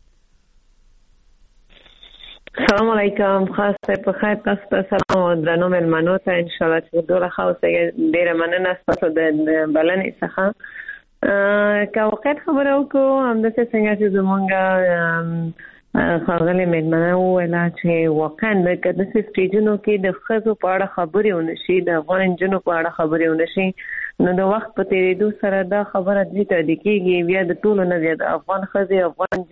سلام علیکم خاص په خیر تاسو ته سلام او درنو مېلمنو ته ان شاء الله چې دوه خاصه ډیره مننه تاسو د بلنې څخه کا وخت خبرو کو هم د څنګه چې زمونږ خاغلی مېلمنو ولا چې واقعا د کده سټیجونو کې د خزو په اړه خبرې ونشي د افغان جنو په اړه خبرې ونشي نو د وخت په تیریدو سره دا خبره دوی ته د کېږي بیا د ټولو نه زیات افغان ښځې افغان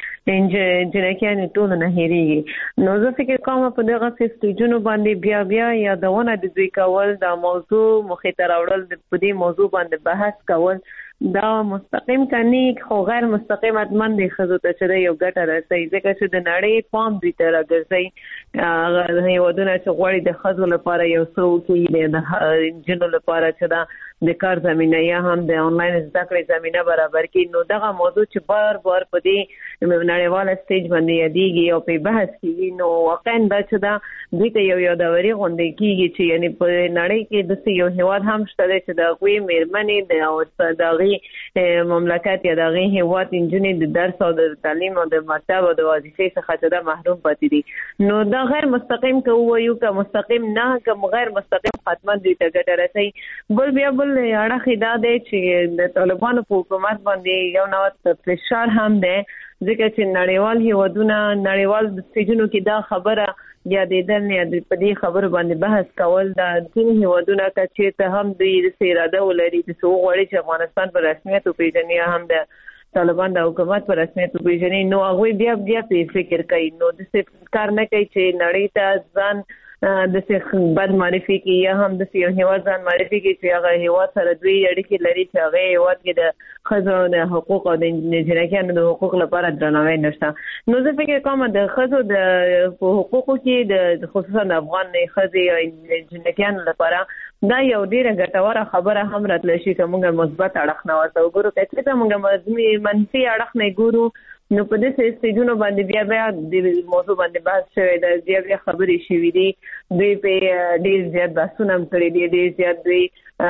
جنکیانې ټولو نه هېرېږي. نو زه فکر کوم په دغه سټیجونو باندې بیا یادونه د دوی کول، دا موضوع مخې ته راوړل، په دې موضوع باندې بحث کول، دا مستقیم کني خو غیر مستقیم اتمن د ښځو ته چې یو ګټه رسوي، ځکه چې د نړۍ پام دوی ته راګرځي. هېوادونه چې غواړي د ښځو لپاره یو څه وکړي، د نجونو لپاره چې دا د کار زمینه یا هم د آنلاین زده کړې زمینه برابر کړي، نو دغه موضوع چې بار بار په دې نړیواله سټیج باندې یادېږي او په بحث کېږي، نو واقعا دا چې دا دوی ته یو یادوري غونډې کېږي چې یعنی په نړۍ کې داسې یو هېواد هم شته دی چې د هغوی مېرمنې د هغې مملکت یا د هغې هېواد نجونې د درس او د تعلیم او د مکتب او د وظیفې څخه چې دا محروم پاتې دي. نو دا غیر مستقیم که ووایو که مستقیم نه که غیر مستقیم حتما دوی ته ګټه رسوي. بل اړخ دا دی چې د طالبانو په حکومت باندې یو نوع فشار هم دی، ځکه چې نړیوال هېوادونه نړیوال سټیجونو کې دا خبره یادېدل یا په دې خبرو باندې بحث کول، دا ځینې هېوادونه که چېرته هم دوی داسې اراده ولري چې وغواړي چې افغانستان په رسمیت وپېژني یا هم د طالبان د حکومت په رسمیت وپېژني، نو هغوی بیا پې فکر کوي، نو داسې کار نه کوي چې نړۍ ته ځان داسې بد معرفي کوي یا هم داسې یو هېواد ځان معرفي کوي چې هغه هېواد سره دوی اړیکې لري چې هغه هېواد کې د ښځو د حقوق او د جنکیانو د حقوق لپاره درناوی نشته. نو زه فکر کوم د ښځو د حقوقو کې د خصوصا د افغان ښځې او جنکیانو لپاره دا یو ډیره ګټوره خبره هم راتلی شي که موږ مثبت اړخ نه ورته وګورو. که چېرته موږ منفي اړخ نه ګورو، نو په دې سټیجونو باندې بیا د موضوع باندې بحث شوی دی، بیا خبرې شوي دي، دوی په ډېر زیات بحثونه هم کړي دي، ډېر زیات دوی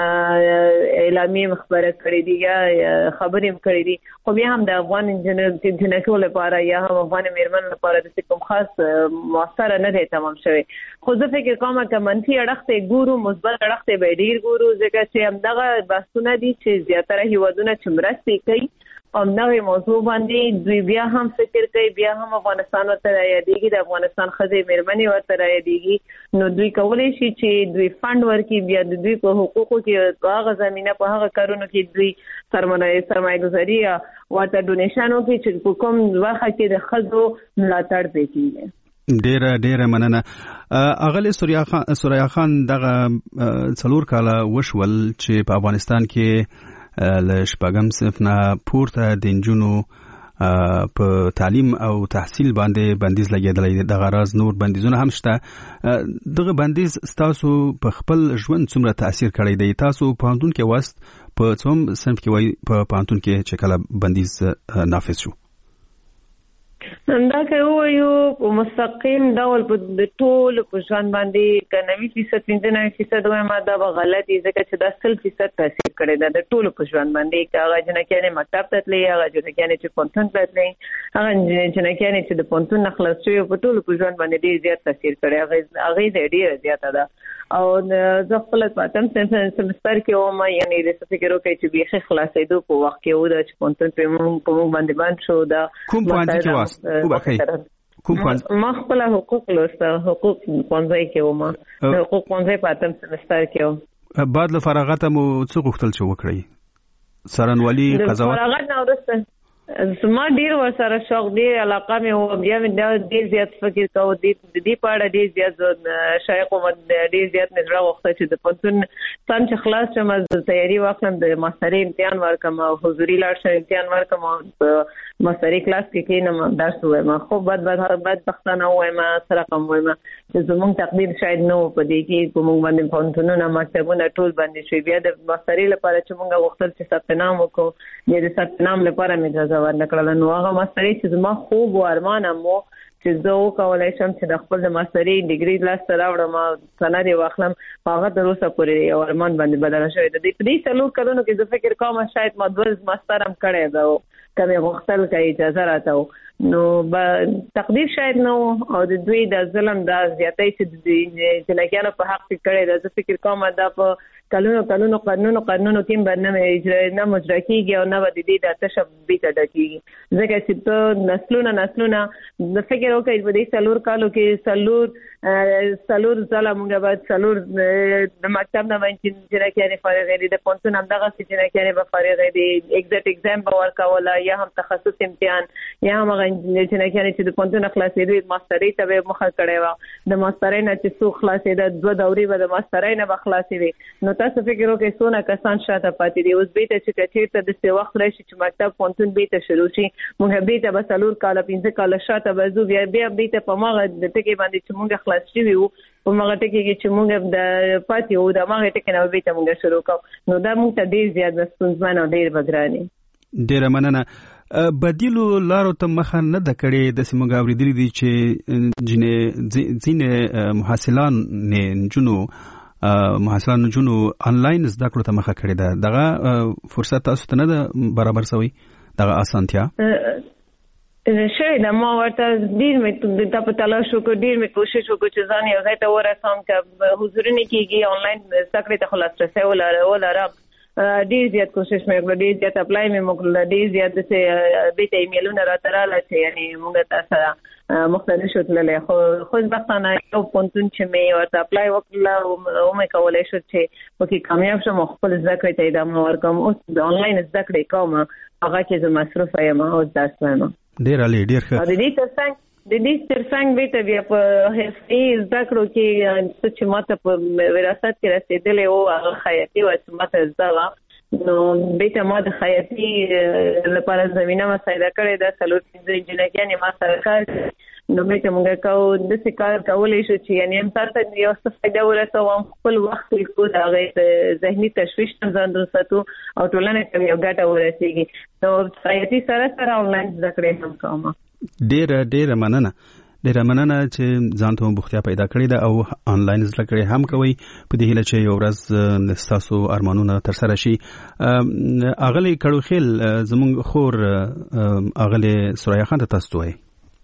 اعلامیې مخبره کړي دي یا خبرې هم کړي دي، خو بیا هم د افغان جنکو لپاره یا هم افغان مېرمنو لپاره داسې کوم خاص مؤثره نه دی تمام شوی. خو زه فکر کوم که منفي اړخ ته ګورو، مثبت اړخ ته به ډېر ګورو، ځکه چې همدغه بحثونه دي چې زیاتره هېوادونه چې مرستې کوي همدغه موضوع باندې دوی بیا هم فکر کوي، بیا هم افغانستان ورته رایادېږي، د افغانستان ښځې مېرمنې ورته رایادېږي، نو دوی کولی شي چې دوی فنډ ورکړي، بیا د دوی په حقوقو کې په هغه زمینه په هغه کارونو کې دوی سرمایه گذاري ورته ډونیشن وکړي چې په کوم برخه کې د ښځو ملاتړ پې کېږي. ډیره مننه. اغلی سوریا خان دغه 4 کاله وشول چې په افغانستان کې له شپږم صنف نه پورته د نجونو په تعلیم او تحصیل باندې بندیز لګېدلی، دغه راز نور بندیزونه هم شته. دغه بندیز ستاسو په خپل ژوند څومره تاثیر کړی دی؟ تاسو پوهنتون کې واست، په څوم صنف کې وای په پوهنتون کې چې کله بندیز نافذ شو؟ دا که ووایو په مستقیم ډول د ټولو په ژوند باندې که 90% 95% وایم دا به غلط وي، ځکه چې دا 100% تاثیر کړی ده د ټولو په ژوند باندې. که هغه جنکیانې مکتب ته تللی، هغه جنکیانې چې پوهنتون ته تللی، هغه جنکیانې چې د پوهنتون نه خلاص شوي، په ټولو په ژوند باندې ډېر زیات تاثیر کړی، اغېزه یې ډېره زیاته ده. او زه خپل په 8م سمستر کې وم، یعنې د فکر وکړئ چې بیخي خلاصېدو په وخت کې و، چې پوهنتون په موږ باندې بند شو. دا کوم پوهنځي کې واست؟ ما خپل حقوق لوسته، حقوق پوهنځي کې وم، د حقوق پوهنځي په 8م سمستر کې وم. بعد له فراغته مو څه غوښتل چې وکړئ؟ څارنوالي، قضاوت؟ فراغت نه وروسته زما ډېر ورسره شوق، ډېر علاقه مې وه، بیا مې ډېر زیات فکر کوو د دې په اړه، ډېر زیات شایق وم، ډېر زیات مې زړه غوښته چې د پوهنتون سم چې خلاص شم، د تیاري واخلم، د ماسترۍ امتحان ورکړم او حضوري لاړ شم امتحان ورکړم او په ماسترۍ کلاس کې کښېنم درس ووایم. خو بدبختانه ووایم، څه رقم ووایم چې زموږ تقدیر شاید نه و په دې کې، په موږ باندې پوهنتونونه مکتبونه ټول بندې شوي. بیا د ماسترۍ لپاره چې موږ غوښتل چې ثبت نام وکړو، بیا د ثبت نام لپاره مې اجازه ورنکړله. نو هغه ماسترۍ چې زما خوب و ارمان هم و چې زه وکولی شم چې د خپل د ماسترۍ ډیګري لاسته راوړم او سند یې واخلم، په هغه تر اوسه پورې یو ارمان باندې بدله شوې ده. په دې 4 کلونو کې زه فکر کوم شاید ما 2 ماستر هم کړی ده، که مې غوښتل که اجازه راته و، نو تقدیر شاید نه و. او د دوی د ظلم دا زیاتی چې د جنکیانو په حق کې کړی ده، زه فکر کوم دا په کلونو قانونو تیم برنامه اجرا مجرا کیږي او نه د دې د تشبیه تدکیږي ځکه چې په نسلونه د فکر وکړي په دې سلور کالو کې سلور ځله موږ باید سلور د مکتب نه باندې چې راکې فارغ دي د پونتون هم دغه چې راکې به فارغ دي ایگزیکټ ایگزام به ورکوله یا هم تخصص امتحان یا هم چې راکې د پونتون خلاصې دي ماسترۍ ته به مخه کړي و د ماسترۍ نه چې څو خلاصې د 2 دوري به د ماسترۍ نه بخلاصې وي نو تاسو فکر وکړئ څونه کسان شاته پاتې دي اوس به ته چې کچېرته د څه وخت راشي چې مکتب پونتون به ته شروع شي موږ به ته به سلور کال 15 کال شاته به بیا به ته په ماغه د ټکی باندې چې موږ خلاص شي وو په ماغه ټکی کې چې موږ د پاتې وو د ماغه ټکی نه به ته موږ شروع کوو نو دا موږ ته ډیر زیات ستونزمن او ډیر بګراني ډیر مننه بدیلو لارو ته مخه نه د کړې د سیمه اوریدلې دي چې ځینې محصلان جنو انلاین زده کړو ته مخه کړې ده دغه فرصت تاسو ته نه برابر شوی دغه اسانتیا شاید ما ورته ډیر مې د په تلاش وکړ ډیر مې کوشش وکړ چې ځان یو ځای ته ورسوم چې حضور نه کیږي انلاین زده کړې ته خلاص رسول ولرم ډیر زیات کوشش مې وکړ ډیر زیات اپلای مې وکړ ډیر زیات څه به ته ایمیلونه راتراله چې یعنی موږ تاسو مختلف شتلې خو ځکه یو پونتون چې مې ورته اپلای وکړل او مې کولای شو چې وکي کامیاب شم خپل زده کړې ته ادامه ورکوم اوس انلاین زده کړې کوم هغه چې زه مصروف یم او درس وایم ډیر ښه د دې ترڅنګ به ته بیا په هیڅ زده کړو کې چې ماته په وراثت کې رسیدلې او هغه حیاتي او چې ماته زده نو به ته ما د حیاتي لپاره زمينه مساعده کړې ده سلوټ انجینرینګ ما سره کار نو به ته موږ کوو د څه کار کولای شو چې یعنی هم تاسو یو څه فائدہ ورسوم خپل وخت کو دا غي ذهني تشویش ځان ساتو او ټولنه ته یو ګټه ورسیږي نو حیاتي سره آنلاین زده کړې هم کوم ډیر مننه چې ځان ته بوختیا پیدا کړې ده او انلاین زده کړې هم کوي په دې هیله چې یو ورځ تاسو ارمانونه تر سره شي اغلی کړو خیل زمونږ خور اغلی سوریا خان ته تاسو وایي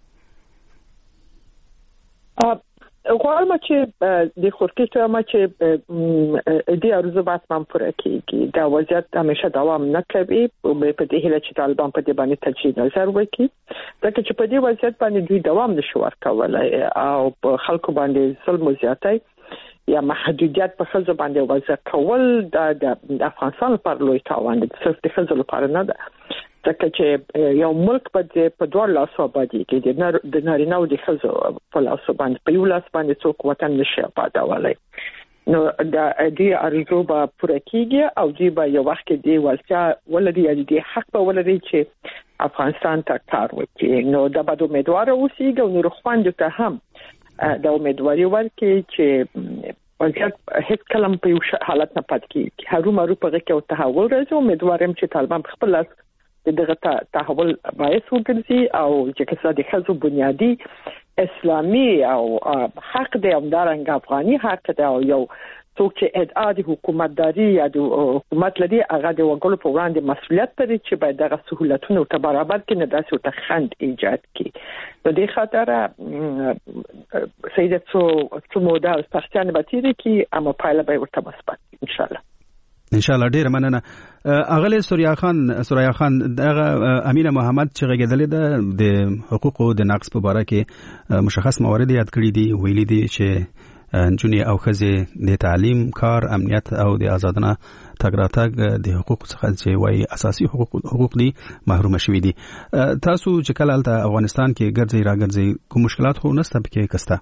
غواړم چې د خورکې ته ما چې د ارزو باسم پوره کیږي دا وضعیت همیشه دوام نه کوي په دې هیله چې طالبان په دې باندې تجدید نظر وکړي ځکه چې په دې وضعیت باندې دوی دوام نشي ورکولای او په خلکو باندې ظلم زیاتی یا محدودیت په خزو باندې وضع کول د افغانستان لپاره لوی تاوان دی صرف د خزو لپاره نه ده ځکه چې یو ملک په دوه لاسو باندې کې د نارینه او د خزو په لاسو باندې په یو لاس باندې څوک وطن نشي آبادولای نو دا دې ارزو به پوره کیږي او دې به یو وخت کې دی ولته ولدي دې حق به ولري چې افغانستان ته کار وکړي نو دا به امیدوار اوسېږي او نور خواندو ته هم دا امیدواري ورکړي چې وضعیت هیڅ کلم په یو حالت نه پات کیږي هرو مرو په کې او تحول راځي امیدوارم چې طالبان خپل لاس دغه تحول باعث وګرځي او چې کسا د خزو بنیادی اسلامي او حق دی همدارنګ افغاني حق دی او یو څوک چې ادعا د حکومتداري یا د حکومت لري هغه د وګړو په وړاندې مسؤلیت لري چې باید دغه سہولتونه ته برابر کړي نه داسې ته خند ایجاد کړي نو د خاطر سیده څو موده ستاسو به تیری کې اما پایله به ورته مثبت ان شاء الله ډیر مننه اغلی سوریا خان دغه امینه محمد چې غږیدلې ده د حقوقو د نقص په اړه کې مشخص موارد یاد کړی دي ویلي دي چې جونی او خزه د تعلیم کار امنیت او د آزادانه تګ راتګ د حقوق څخه چې وایي اساسي حقوق دي محروم شوي دي تاسو چې کله الته افغانستان کې ګرځي راګرځي کوم مشکلات خو نسته پکې کستا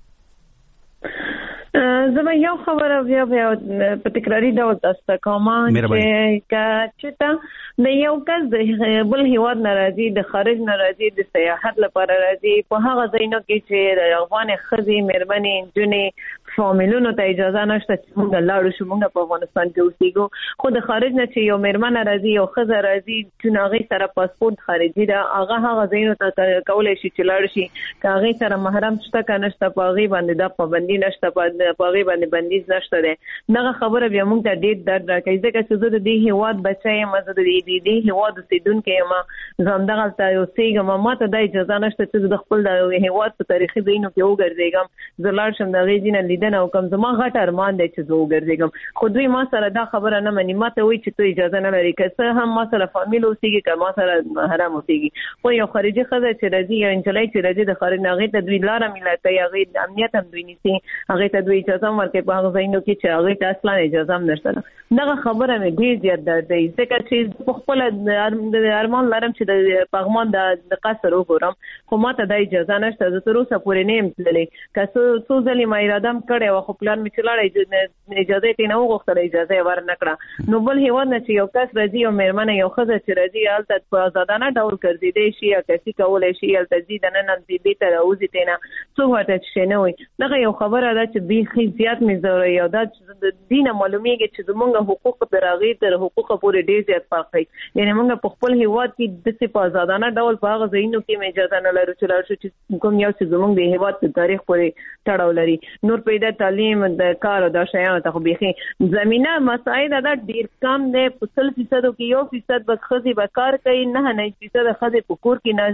زما یو خبره بیا په تکراری ډول تاسو کومه چې تا د یو کس د بل هیواد ناراضي د خارج ناراضي د سیاحت لپاره راځي په هغه ځایونو کې چې د افغان خزي مېرمنې جنې فامیلونو ته اجازه نشته چې موږ لاړو شو موږ په افغانستان کې اوسېږو خو د خارج نه چې یو مېرمن راځي یو خزه راځي چې هغه سره پاسپورت خارجي دا هغه ځایونو ته کولای شي چې لاړ شي هغه سره محرم شته کنه شته په غي باندې د پابندي نشته په غي باندې بندیز نشته ده دغه خبره بیا موږ ته ډېر درد راکړي ځکه چې زه د دې هیواد بچی یم زه د دې هیواد اوسیدونکی یم زمدغه ته اوسېږم ما ته د اجازه نشته چې د خپل د هیواد په تاریخي ځایونو کې وګرځېږم زه لاړ شم د غي ځینې لیدل پلټنه وکم زما غټ ارمان دی چې زه وګرځېږم خو دوی ما سره دا خبره نه مني ما ته وایي چې ته اجازه نه لري که څه هم ما سره فامیل اوسېږي که ما سره محرم اوسېږي خو یو خارجي ښځه چې راځي یو نجلۍ چې راځي د خارج نه هغې ته دوی لاره میله کوي هغې امنیت هم دوی نیسي هغې ته دوی اجازه هم ورکوي په هغه ځایونو کې چې هغې ته اصلا اجازه هم نشته ده دغه خبره مې ډېر زیات درد دی ځکه چې په خپله ارمان لرم چې د پغمان د قصر وګورم خو ما ته دا اجازه نشته زه تر اوسه پورې نه یم تللی که څو ځلې ما اراده هم کړې وه خو پلان مې چې لاړی اجازه یې ترې نه وغوښتله اجازه یې ور نه کړه نو بل هېواد نه چې یو کس راځي یو مېرمنه یو ښځه چې راځي هلته په ازادانه ډول ګرځېدی شي یا کسي کولی شي هلته ځي دننه بېرته راوځي ترې نه څوک ورته چې نه وایي دغه یو خبره ده چې بیخي زیات مې ضروري او دا د دې نه معلومیږي چې زموږ حقوق تر هغې تر حقوقو پورې ډېر زیات فرق دی یعنې موږ په خپل هېواد کې داسې په ازادانه ډول په هغه ځایونو کې هم اجازه نه لرو چې لاړ شو چې کوم یو چې زموږ د هېواد په تاریخ پورې تړاو لري نور پیدا تعلیم د کار او دا شیانو ته خو بیخي زمینه مساعد دا ډېر کم دی په 100% کې 1% بس ښځې به کار کوي 9% ښځې په کور کې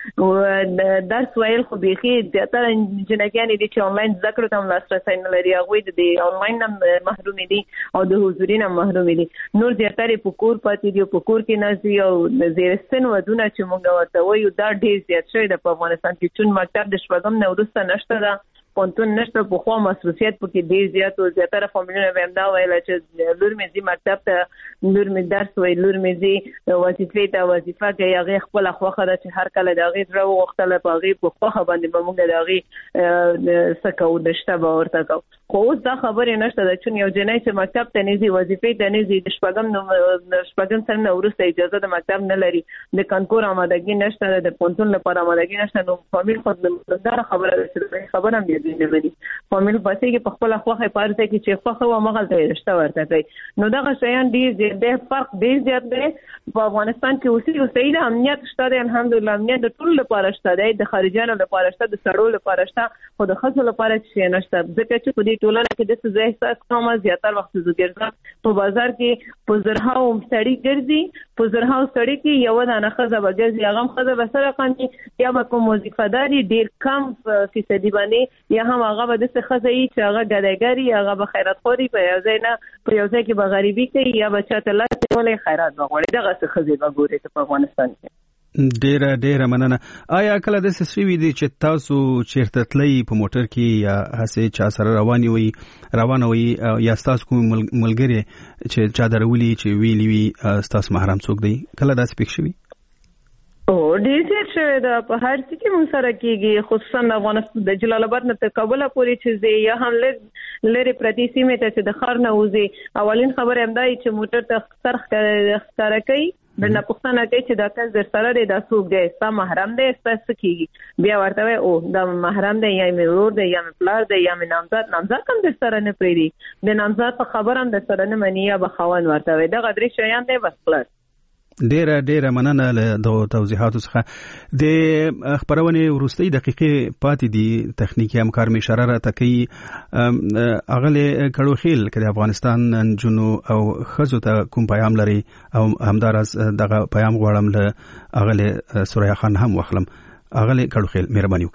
ناستي درس ویل خو بیخي زیاتره جنګیانې دي چې آنلاین زده کړو ته هم لاسرسی نه لري هغوی د آنلاین هم محرومې دي او د حضوري نه محرومې دي نور زیاتره په کور پاتې دي او په کور کې ناست دي او د زیر سن ودونه چې موږ ورته وایو دا ډېر زیات شوی ده په افغانستان کې چون مکتب د شپږم نه وروسته نشته ده پونتون نشته پخوا مصروفیت پکې ډېر زیات او زیاتره فامیلونه به هم دا ویله چې لور مې ځي مکتب ته لور مې درس وایي لور مې ځي وظیفې ته وظیفه کوي هغې خپله خوښه ده چې هر کله د هغې زړه وغوښتله په هغې په خوښه باندې به موږ د هغې څه کوو د شته به ورته کوو خو اوس دا خبرې نشته ده چون یو جنۍ چې مکتب ته نه ځي وظیفې ته نه ځي د شپږم سن نه وروسته اجازه د مکتب نه لري د کنکور آمادګي نشته ده د پونتون لپاره آمادګي نشته نو فامیل خو دا خبره ده چې خبره هم نه بدي فامیل پسې کې په خپل خوخه پارته کې چې خوخه و مغل ته رشته ورته کوي نو دغه شیان ډیر د فرق ډیر زیات دی په افغانستان کې اوسې امنیت شته دی الحمدلله امنیت د ټول لپاره شته دی د خارجانو لپاره شته د سړو لپاره شته خو د خځو لپاره شي نشته ځکه چې په دې ټولنه کې د څه احساس کوم زیاتره وخت زګرځم په بازار کې په زرهاو سړی ګرځي په زرهاو سړی کې یو دانه خزه بګرځي هغه خزه بسره قانوني یا به کوم وظیفه‌داري ډیر کم فیصدي باندې یا هم هغه به د څه خزه چې هغه ګډېګری هغه به خیرات خوري په یو ځای نه په یو ځای کې به غریبي کوي یا به چاته لاس ولې خیرات وغوړي دغه څه خزه به ګوري په افغانستان کې ډیره مننه آیا کله د سسوي دي چې تاسو چیرته تللی په موټر کې یا هسه چا سره روانه وي یا تاسو کوم ملګری چې چا درولي چې ویلی وي تاسو محرم څوک دی کله داسې پېښ شوی او ډیر څه شوی دا په هر څه کې مونږ سره کېږي خصوصا د افغانستان د جلال آباد نه تر کابل پورې چې زه یا هم لري پردي سیمې ته چې د خار نه وځي اولین خبر هم دی چې موټر ته سرخ ښکاره کوي بلنه پوښتنه کوي چې دا کس در سره دی دا څوک دی ستا محرم دی ستا څه کېږي بیا ورته وایي او دا محرم دی یا مې ورور دی یا مې پلار دی یا مې نامزاد هم در سره نه پرېږدي د نامزاد په خبر هم در سره نه مني یا به خاوند ورته وایي دغه درې شیان دی بس خلاص ډیره مننه له د توضیحاتو څخه د خبرونه وروستۍ دقیقې پاتې دي تخنیکی همکار می اشاره را تکي اغله کړو خیل کله افغانستان جنو او خزو ته کوم پیغام لري او همدارس دغه پیغام غواړم له اغله سوریا خان هم واخلم اغله کړو خیل مهرباني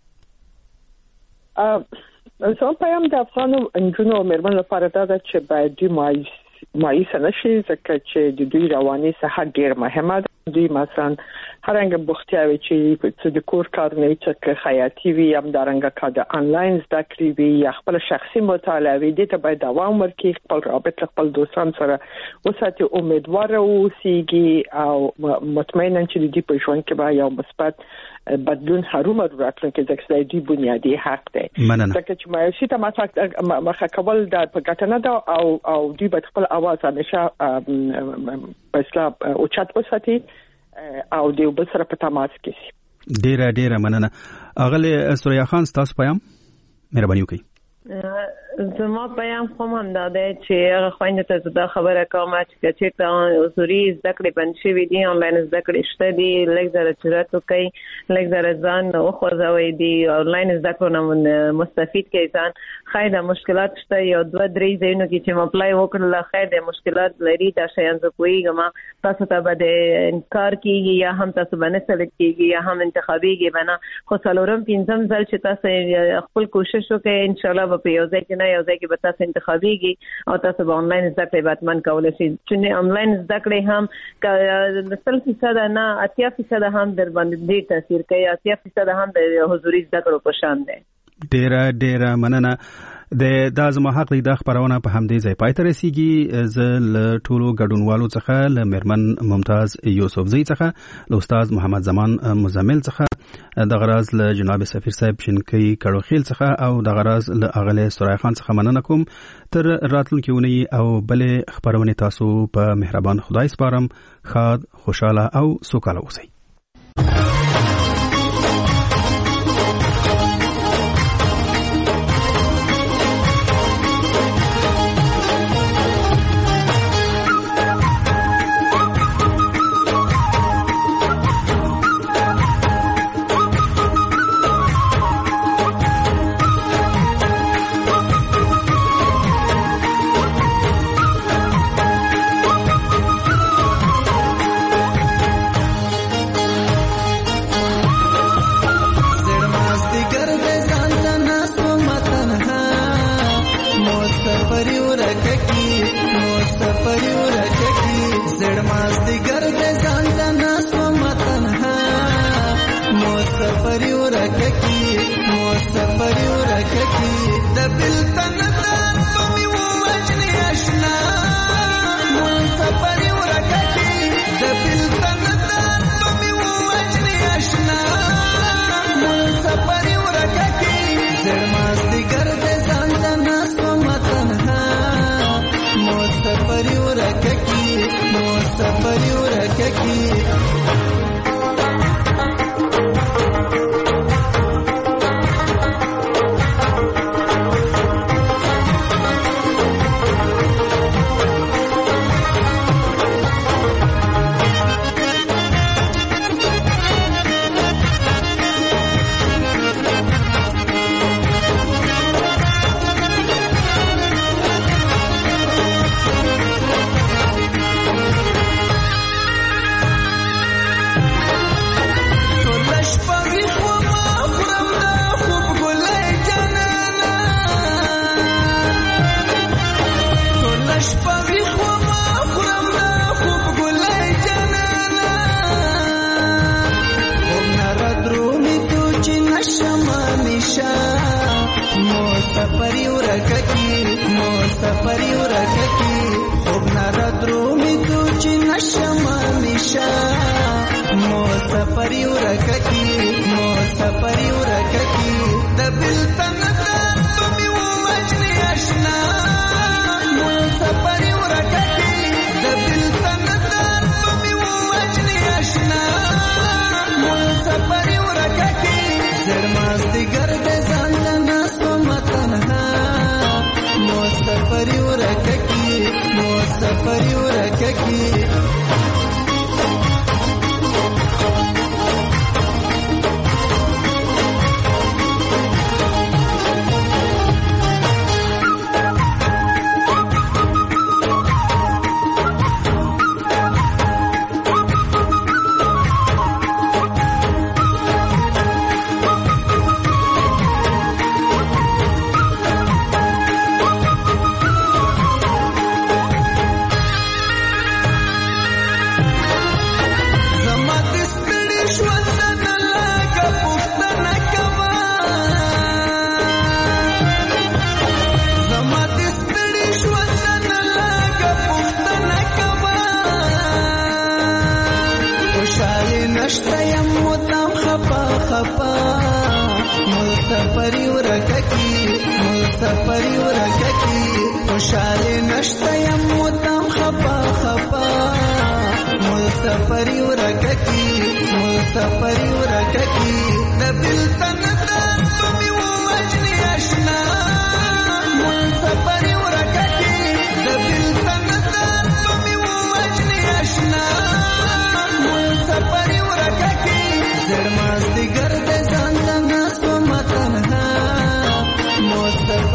وکړئ زه پیغام د افغان جنو مېرمن لپاره دا چې باید دی مایوس نشي ځکه چې د دوی رواني صحت ډیر مهمه ده دوی مثلا هرڅنګه بوختیاوي چې د کور کار نه چې خیاطي وي هم دارنګه کار د انلاین زده کړې وي یا خپل شخصي مطالعه وي د ته باید دوام ورکړي خپل رابطه خپل دوستان سره وساتي امیدوار اوسېږي او مطمئنا چې د دې په ژوند کې به یو مثبت بدلون هرومر راتلونکي ځکه چې د بنیادی حق دی ځکه چې مایوسي ته مخه کول د پګټنه ده او دوی به خپل اواز همیشه په اسلام او چات وساتي او د بل سره په تماس کې ډیره مننه اغله سوریا خان تاسو پیغام مهرباني وکړئ زما پیام خو هم دا دی چې هغه خويندې ته دا خبره کوم چې چېرته حضوري زده کړې بند شوي دي آنلاین زده کړې شته دي لږ زره جرأت وکړي لږ زره ځان وخوځوي دي آنلاین زده کړو نه مستفید کړي ځان خیر د مشکلات شته یو 2-3 ځایونو کې چې مپلای وکړل خیر د مشکلات لري دا شیان زه کویږم تاسو ته به انکار کیږي یا هم تاسو باندې سلط کیږي یا هم انتخابيږي بنا خو څلورم پنځم ځل چې تاسو خپل کوشش وکړئ ان شاء الله به یو ځای کې نه یو ځای کې به تاسو انتخابيږي او تاسو به آنلاین زده کړې باتمن کولای شئ چې آنلاین زده کړې هم 100% نه 80% هم در باندې ډېر تاثیر کوي 80% هم د حضوري زده کړو په شان دی ډیره مننه د زما حق د خبرونه په همدې ځای پای ته رسیږي ز ل ټولو ګډونوالو څخه ل مرمن ممتاز یوسفزئی څخه ل استاد محمد زمان مزمل څخه د غراز ل جناب سفیر صاحب شینکی کړوخیل څخه او د غراز ل اغله سورای خان څخه مننه کوم تر راتلونکي ونی او بلې خبرونه تاسو په مهربان خدای سپارم خاد خوشاله او سوکاله اوسئ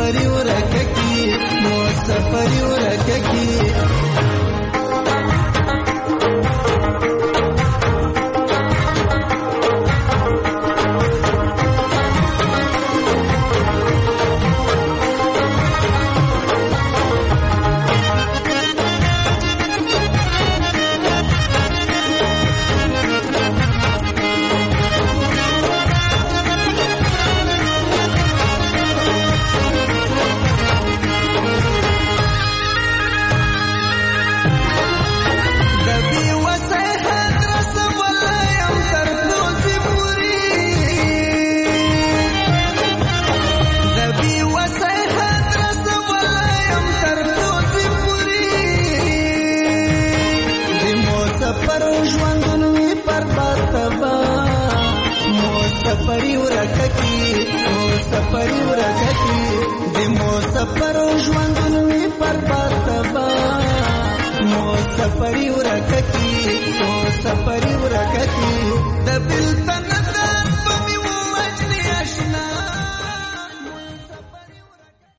سفری ورککی مو سفری ورککی سفری ورککی